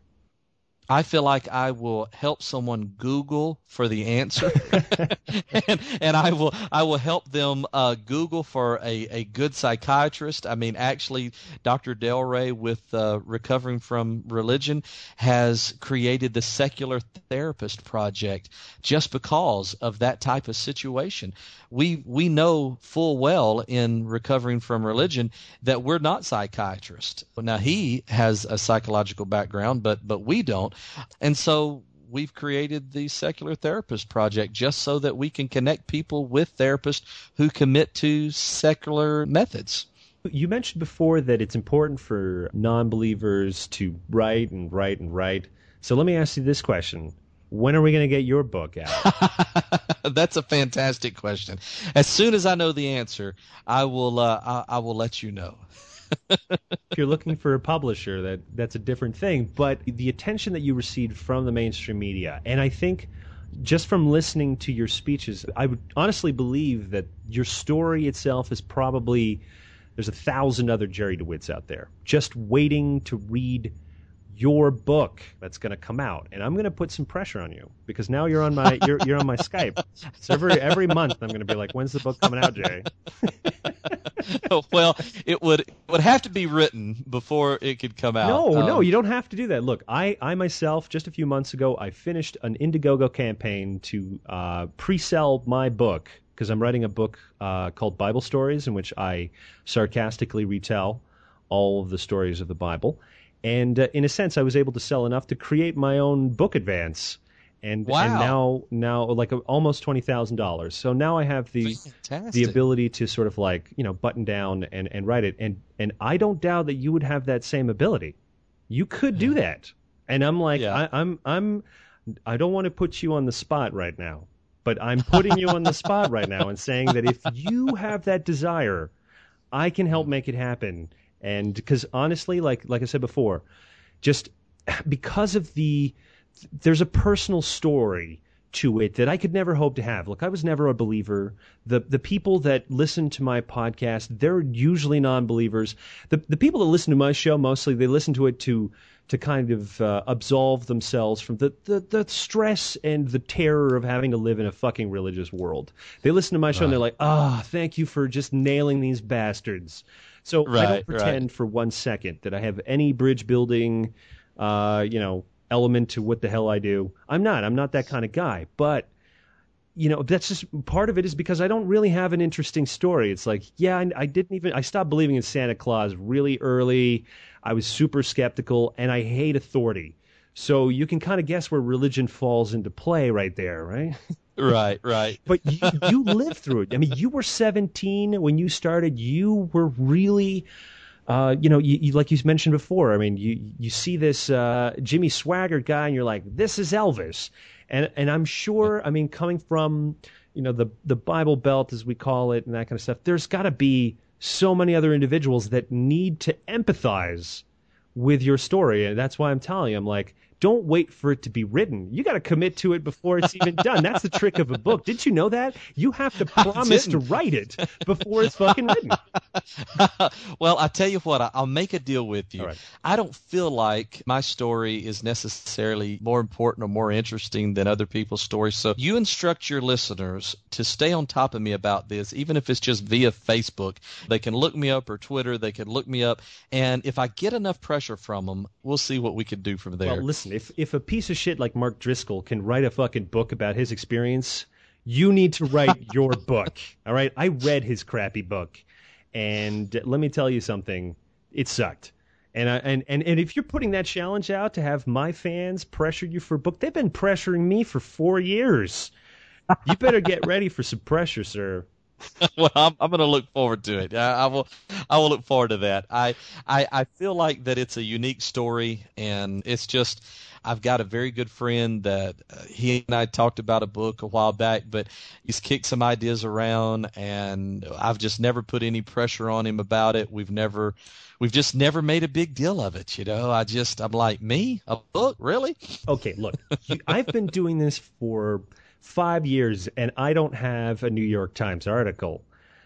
I feel like I will help someone Google for the answer, and, and I will I will help them uh, Google for a, a good psychiatrist. I mean, actually, Doctor Del Rey with uh, Recovering from Religion has created the Secular Therapist Project just because of that type of situation. We we know full well in Recovering from Religion that we're not psychiatrists. Now, he has a psychological background, but but we don't. And so we've created the Secular Therapist Project just so that we can connect people with therapists who commit to secular methods. You mentioned before that it's important for non-believers to write and write and write. So let me ask you this question. When are we going to get your book out? That's a fantastic question. As soon as I know the answer, I will uh, I, I will let you know. If you're looking for a publisher, that that's a different thing. But the attention that you received from the mainstream media, and I think just from listening to your speeches, I would honestly believe that your story itself is probably, there's a thousand other Jerry DeWitts out there just waiting to read your book that's going to come out. And I'm going to put some pressure on you because now you're on my you're you're on my Skype. So every every month I'm going to be like, when's the book coming out, Jay? Well, it would it would have to be written before it could come out. No, um, no, you don't have to do that. Look, I, I myself, just a few months ago, I finished an Indiegogo campaign to uh, pre-sell my book because I'm writing a book uh, called Bible Stories in which I sarcastically retell all of the stories of the Bible. And uh, in a sense, I was able to sell enough to create my own book advance. And, wow. and now, now like a, almost twenty thousand dollars. So now I have the Fantastic. the ability to sort of like, you know, button down and, and write it. And, and I don't doubt that you would have that same ability. You could do that. And I'm like, Yeah. I, I'm, I'm, I don't want to put you on the spot right now, but I'm putting you on the spot right now and saying that if you have that desire, I can help make it happen. And because honestly, like, like I said before, just because of the, there's a personal story to it that I could never hope to have. Look, I was never a believer. The the people that listen to my podcast, they're usually non-believers. The the people that listen to my show, mostly, they listen to it to to kind of uh, absolve themselves from the, the, the stress and the terror of having to live in a fucking religious world. They listen to my show Right. and they're like, ah, oh, thank you for just nailing these bastards. So I Right, don't pretend right. for one second that I have any bridge building, uh, you know, element to what the hell I do. I'm not. I'm not that kind of guy. But, you know, that's just part of it is because I don't really have an interesting story. It's like, yeah, I, I didn't even, I stopped believing in Santa Claus really early. I was super skeptical and I hate authority. So you can kind of guess where religion falls into play right there, right? Right, right. But you, you lived through it. I mean, you were seventeen when you started. You were really, uh, you know, you, you, like you mentioned before. I mean, you you see this uh, Jimmy Swaggart guy, and you're like, this is Elvis. And and I'm sure, I mean, coming from, you know, the the Bible Belt as we call it, and that kind of stuff. There's got to be so many other individuals that need to empathize with your story. And that's why I'm telling you, I'm like, don't wait for it to be written. You got to commit to it before it's even done. That's the trick of a book. Didn't you know that? You have to promise to write it before it's fucking written. Well, I tell you what, I'll make a deal with you. All right. I don't feel like my story is necessarily more important or more interesting than other people's stories. So you instruct your listeners to stay on top of me about this, even if it's just via Facebook. They can look me up or Twitter. They can look me up. And if I get enough pressure from them, we'll see what we can do from there. Well, listen, if, if a piece of shit like Mark Driscoll can write a fucking book about his experience, you need to write your book. All right? I read his crappy book. And let me tell you something, it sucked. And, I, and and and if you're putting that challenge out to have my fans pressure you for a book, they've been pressuring me for four years. You better get ready for some pressure, sir. Well, I'm, I'm going to look forward to it. I, I will. I will look forward to that. I, I I feel like that it's a unique story, and it's just. I've got a very good friend that uh, he and I talked about a book a while back, but he's kicked some ideas around, and I've just never put any pressure on him about it. We've never, we've just never made a big deal of it. You know, I just, I'm like, me, a book, really? Okay, look, I've been doing this for five years, and I don't have a New York Times article.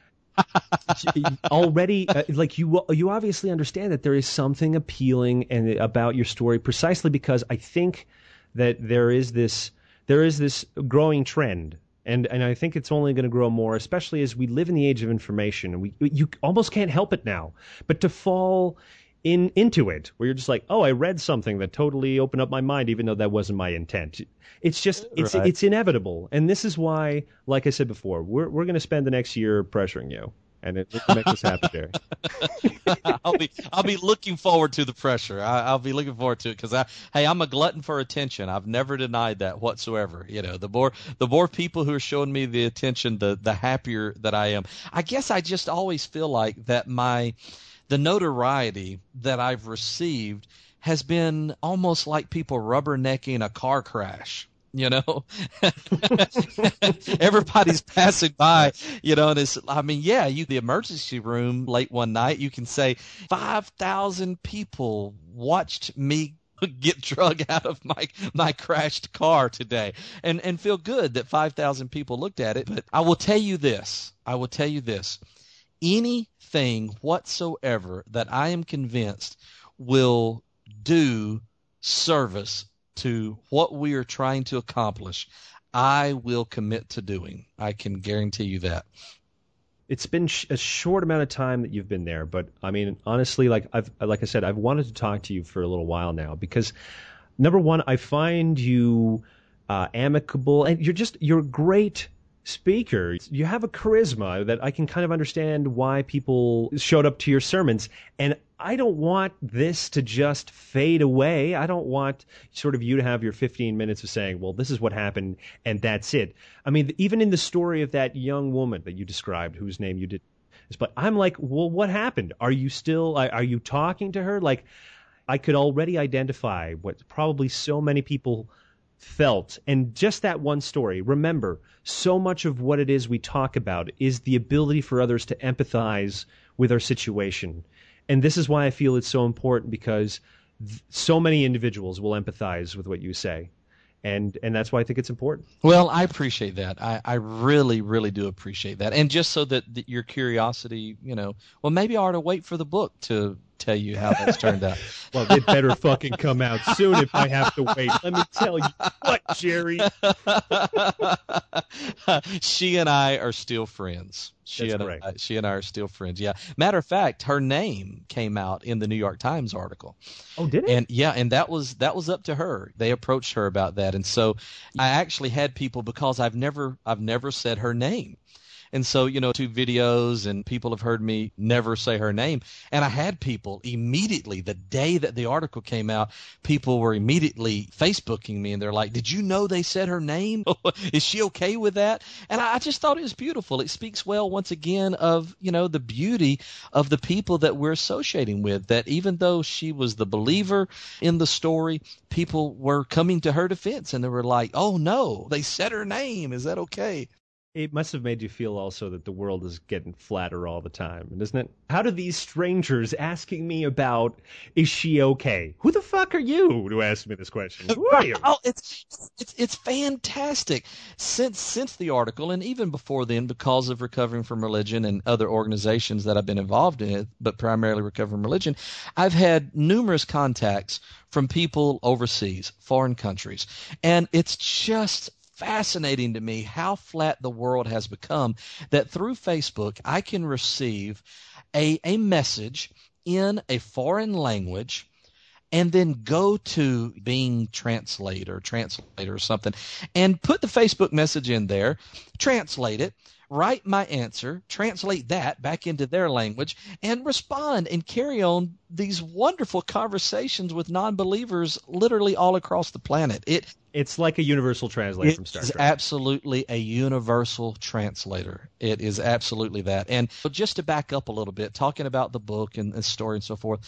Already, uh, like you, you obviously understand that there is something appealing and about your story, precisely because I think that there is this, there is this growing trend, and and I think it's only going to grow more, especially as we live in the age of information, and we you almost can't help it now, but to fall in into it, where you're just like, oh, I read something that totally opened up my mind, even though that wasn't my intent. It's just, it's right. it's inevitable, and this is why, like I said before, we're we're going to spend the next year pressuring you, and it will make this happen, Jerry. I'll be I'll be looking forward to the pressure. I, I'll be looking forward to it because I hey I'm a glutton for attention. I've never denied that whatsoever. You know, the more the more people who are showing me the attention, the the happier that I am. I guess I just always feel like that my the notoriety that I've received has been almost like people rubbernecking a car crash. You know, everybody's passing by, you know, and it's, I mean, yeah, you, the emergency room late one night, you can say five thousand people watched me get drug out of my, my crashed car today and, and feel good that five thousand people looked at it. But I will tell you this, I will tell you this, anything whatsoever that I am convinced will do service to what we are trying to accomplish, I will commit to doing. I can guarantee you that. It's been sh- a short amount of time that you've been there, but I mean, honestly, like I've, like I said, I've wanted to talk to you for a little while now because, number one, I find you uh, amicable, and you're just you're a great speaker. You have a charisma that I can kind of understand why people showed up to your sermons, and I don't want this to just fade away. I don't want sort of you to have your fifteen minutes of saying, well, this is what happened, and that's it. I mean, even in the story of that young woman that you described, whose name you did, but I'm like, well, what happened? Are you still, are you talking to her? Like, I could already identify what probably so many people felt. And just that one story, remember, so much of what it is we talk about is the ability for others to empathize with our situation. And this is why I feel it's so important, because th- so many individuals will empathize with what you say. And and that's why I think it's important. Well, I appreciate that. I, I really, really do appreciate that. And just so that, that your curiosity, you know, well, maybe I ought to wait for the book to tell you how that's turned out. Well, it better fucking come out soon if I have to wait. Let me tell you what, Jerry. She and I are still friends. She That's and great. I, she and I are still friends. Yeah. Matter of fact, her name came out in the New York Times article. Oh, did it? And yeah, and that was that was up to her. They approached her about that, and so I actually had people, because I've never I've never said her name. And so, you know, two videos, and people have heard me never say her name. And I had people immediately, the day that the article came out, people were immediately Facebooking me, and they're like, did you know they said her name? Is she okay with that? And I just thought it was beautiful. It speaks well, once again, of, you know, the beauty of the people that we're associating with, that even though she was the believer in the story, people were coming to her defense, and they were like, oh, no, they said her name. Is that okay? It must have made you feel also that the world is getting flatter all the time, isn't it? How do these strangers asking me about, is she okay? Who the fuck are you to ask me this question? Who are you? Oh, it's it's it's fantastic. Since since the article, and even before then, because of Recovering from Religion and other organizations that I've been involved in, but primarily Recovering from Religion, I've had numerous contacts from people overseas, foreign countries, and it's just fascinating to me how flat the world has become, that through Facebook I can receive a, a message in a foreign language and then go to Bing Translate or Translator or something and put the Facebook message in there, translate it, write my answer, translate that back into their language, and respond and carry on these wonderful conversations with non-believers literally all across the planet. It It's like a universal translator from Star Trek. It's absolutely a universal translator. It is absolutely that. And just to back up a little bit, talking about the book and the story and so forth,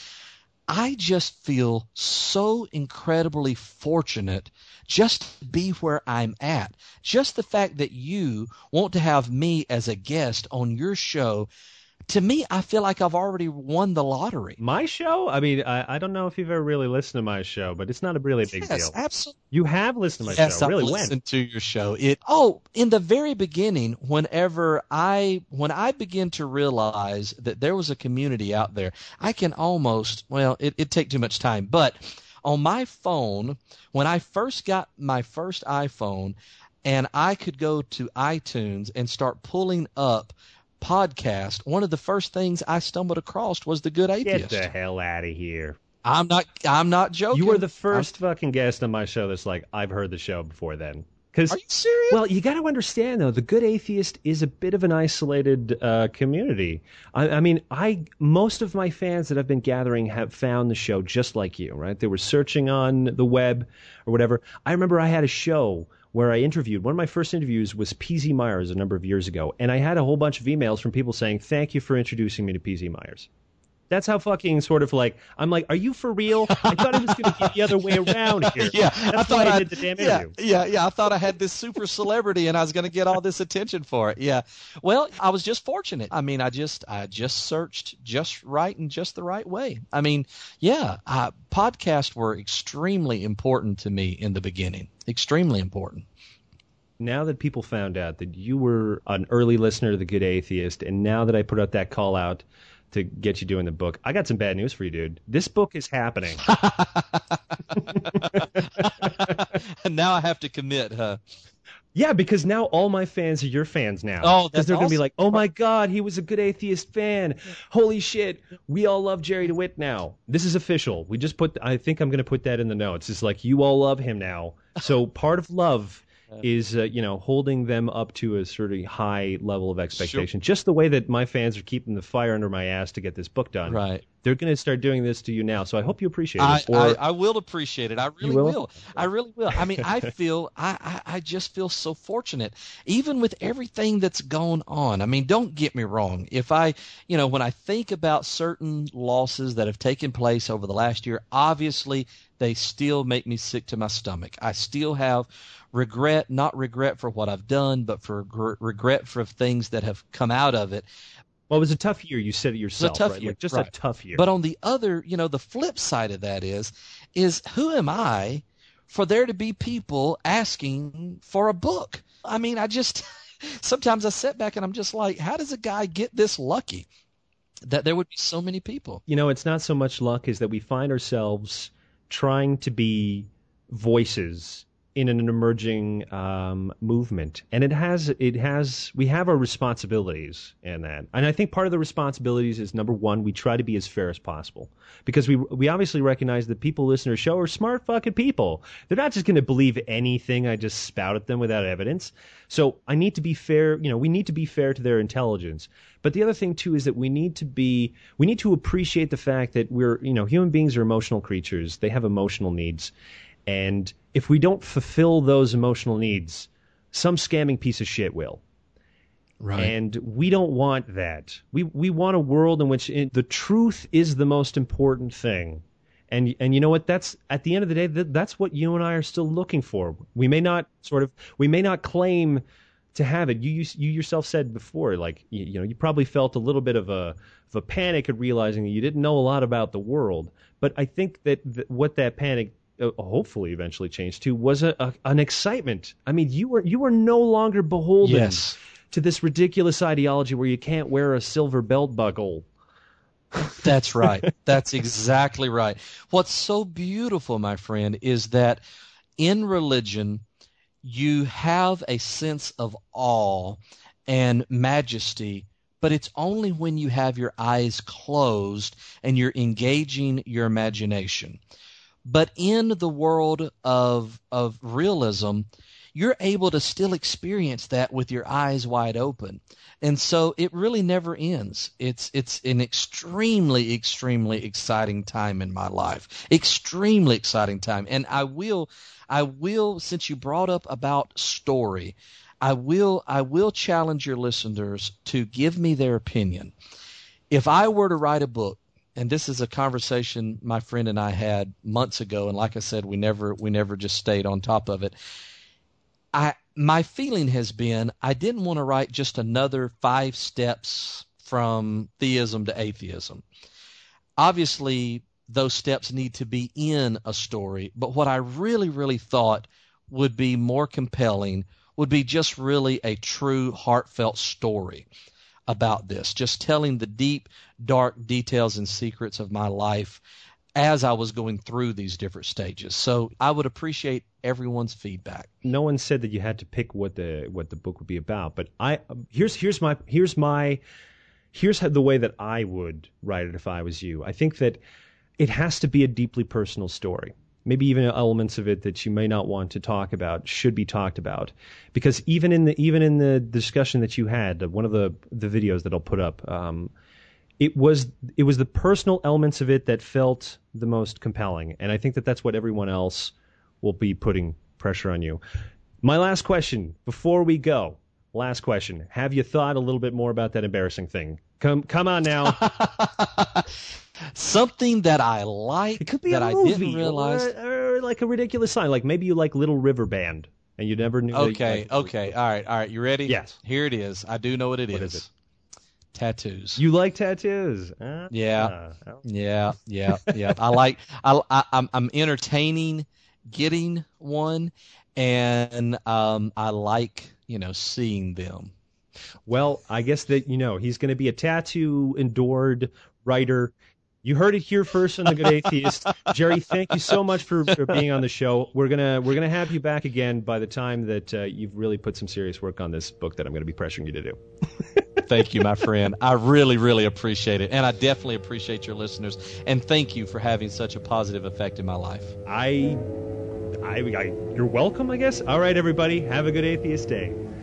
I just feel so incredibly fortunate just to be where I'm at. Just the fact that you want to have me as a guest on your show, to me, I feel like I've already won the lottery. My show? I mean, I, I don't know if you've ever really listened to my show, but it's not a really big yes, deal. Absolutely. You have listened to my yes, show. I've Really, listened when? to your show. It oh, in the very beginning, whenever I when I began to realize that there was a community out there, I can almost well, it it take too much time, but on my phone, when I first got my first iPhone, and I could go to iTunes and start pulling up podcast, one of the first things I stumbled across was The Good Atheist. Get the hell out of here. I'm not I'm not joking. You were the first I'm, fucking guest on my show that's like, I've heard the show before then. Cause, are you serious? Well, you got to understand, though, The Good Atheist is a bit of an isolated uh, community. I, I mean, I most of my fans that I've been gathering have found the show just like you, right? They were searching on the web or whatever. I remember I had a show where I interviewed, one of my first interviews was P Z Myers a number of years ago, and I had a whole bunch of emails from people saying, thank you for introducing me to P Z Myers. That's how fucking sort of like, I'm like, are you for real? I thought it was going to be the other way around here. Yeah, That's I thought why I, I did the damn yeah, interview. Yeah, yeah, I thought I had this super celebrity and I was going to get all this attention for it. Yeah. Well, I was just fortunate. I mean, I just I just searched just right in just the right way. I mean, yeah, uh, podcasts were extremely important to me in the beginning. Extremely important. Now that people found out that you were an early listener to The Good Atheist, and now that I put out that call out to get you doing the book, I got some bad news for you, dude. This book is happening. Now I have to commit, huh? Yeah, because now all my fans are your fans now. Oh, that's because they're awesome. going to be like, oh my God, he was a Good Atheist fan. Holy shit, we all love Jerry DeWitt now. This is official. We just put, I think I'm going to put that in the notes. It's like, you all love him now. So part of love is, uh, you know, holding them up to a sort of high level of expectation. Sure. Just the way that my fans are keeping the fire under my ass to get this book done. Right. They're going to start doing this to you now, so I hope you appreciate I, it. Or, I, I will appreciate it. I really will? will. I really will. I mean, I feel, I, I, I just feel so fortunate, even with everything that's going on. I mean, don't get me wrong. If I, you know, when I think about certain losses that have taken place over the last year, obviously they still make me sick to my stomach. I still have regret, not regret for what I've done, but for gr- regret for things that have come out of it. Well, it was a tough year. You said it yourself, tough right? year, Like just right. a tough year. But on the other, you know, the flip side of that is, is who am I for there to be people asking for a book? I mean, I just, sometimes I sit back and I'm just like, how does a guy get this lucky that there would be so many people? You know, it's not so much luck as that we find ourselves trying to be voices in an emerging um, movement, and it has it has we have our responsibilities in that, and I think part of the responsibilities is, number one, we try to be as fair as possible, because we we obviously recognize that people listening to our show are smart fucking people. They're not just going to believe anything I just spout at them without evidence. So I need to be fair. You know, we need to be fair to their intelligence. But the other thing too is that we need to be we need to appreciate the fact that we're you know human beings are emotional creatures. They have emotional needs. And if we don't fulfill those emotional needs, some scamming piece of shit will. Right. And we don't want that. We we want a world in which it, the truth is the most important thing. And and you know what? That's at the end of the day, that, that's what you and I are still looking for. We may not sort of we may not claim to have it. You you, you yourself said before, like you, you know, you probably felt a little bit of a of a panic at realizing that you didn't know a lot about the world. But I think that th- what that panic uh, hopefully eventually changed to was a, a an excitement. I mean, you were you were no longer beholden Yes. to this ridiculous ideology where you can't wear a silver belt buckle. That's right. That's exactly right. What's so beautiful, my friend, is that in religion, you have a sense of awe and majesty, but it's only when you have your eyes closed and you're engaging your imagination. But in the world of of realism, you're able to still experience that with your eyes wide open. And so it really never ends. It's it's an extremely, extremely exciting time in my life. Extremely exciting time. And I will I will, since you brought up about story, I will I will challenge your listeners to give me their opinion. If I were to write a book, and this is a conversation my friend and I had months ago, and like I said, we never we never just stayed on top of it. I my feeling has been I didn't want to write just another five steps from theism to atheism. Obviously, those steps need to be in a story, but what I really, really thought would be more compelling would be just really a true, heartfelt story about this, just telling the deep, dark details and secrets of my life as I was going through these different stages. So I would appreciate everyone's feedback. No one said that you had to pick what the what the book would be about, but I here's here's my here's my here's how, the way that I would write it if I was you. I think that it has to be a deeply personal story. Maybe even elements of it that you may not want to talk about should be talked about, because even in the even in the discussion that you had, one of the the videos that I'll put up, um, it was it was the personal elements of it that felt the most compelling, and I think that that's what everyone else will be putting pressure on you. My last question before we go, last question: have you thought a little bit more about that embarrassing thing? Come come on now. Something that I like It could be that a I movie, didn't realize. or, or like a ridiculous sign. Like maybe you like Little River Band, and you never knew. that you Okay, liked- okay, all right, all right. You ready? Yes. Here it is. I do know what it What is. is it? Tattoos. You like tattoos? Ah, Yeah. ah. Yeah, yeah, yeah. I like. I, I I'm I'm entertaining getting one, and um I like you know seeing them. Well, I guess that you know he's going to be a tattoo endured writer. You heard it here first on The Good Atheist. Jerry, thank you so much for, for being on the show. We're gonna we're gonna have you back again by the time that uh, you've really put some serious work on this book that I'm going to be pressuring you to do. Thank you, my friend. I really, really appreciate it, and I definitely appreciate your listeners. And thank you for having such a positive effect in my life. I, I, I you're welcome, I guess. All right, everybody, have a good atheist day.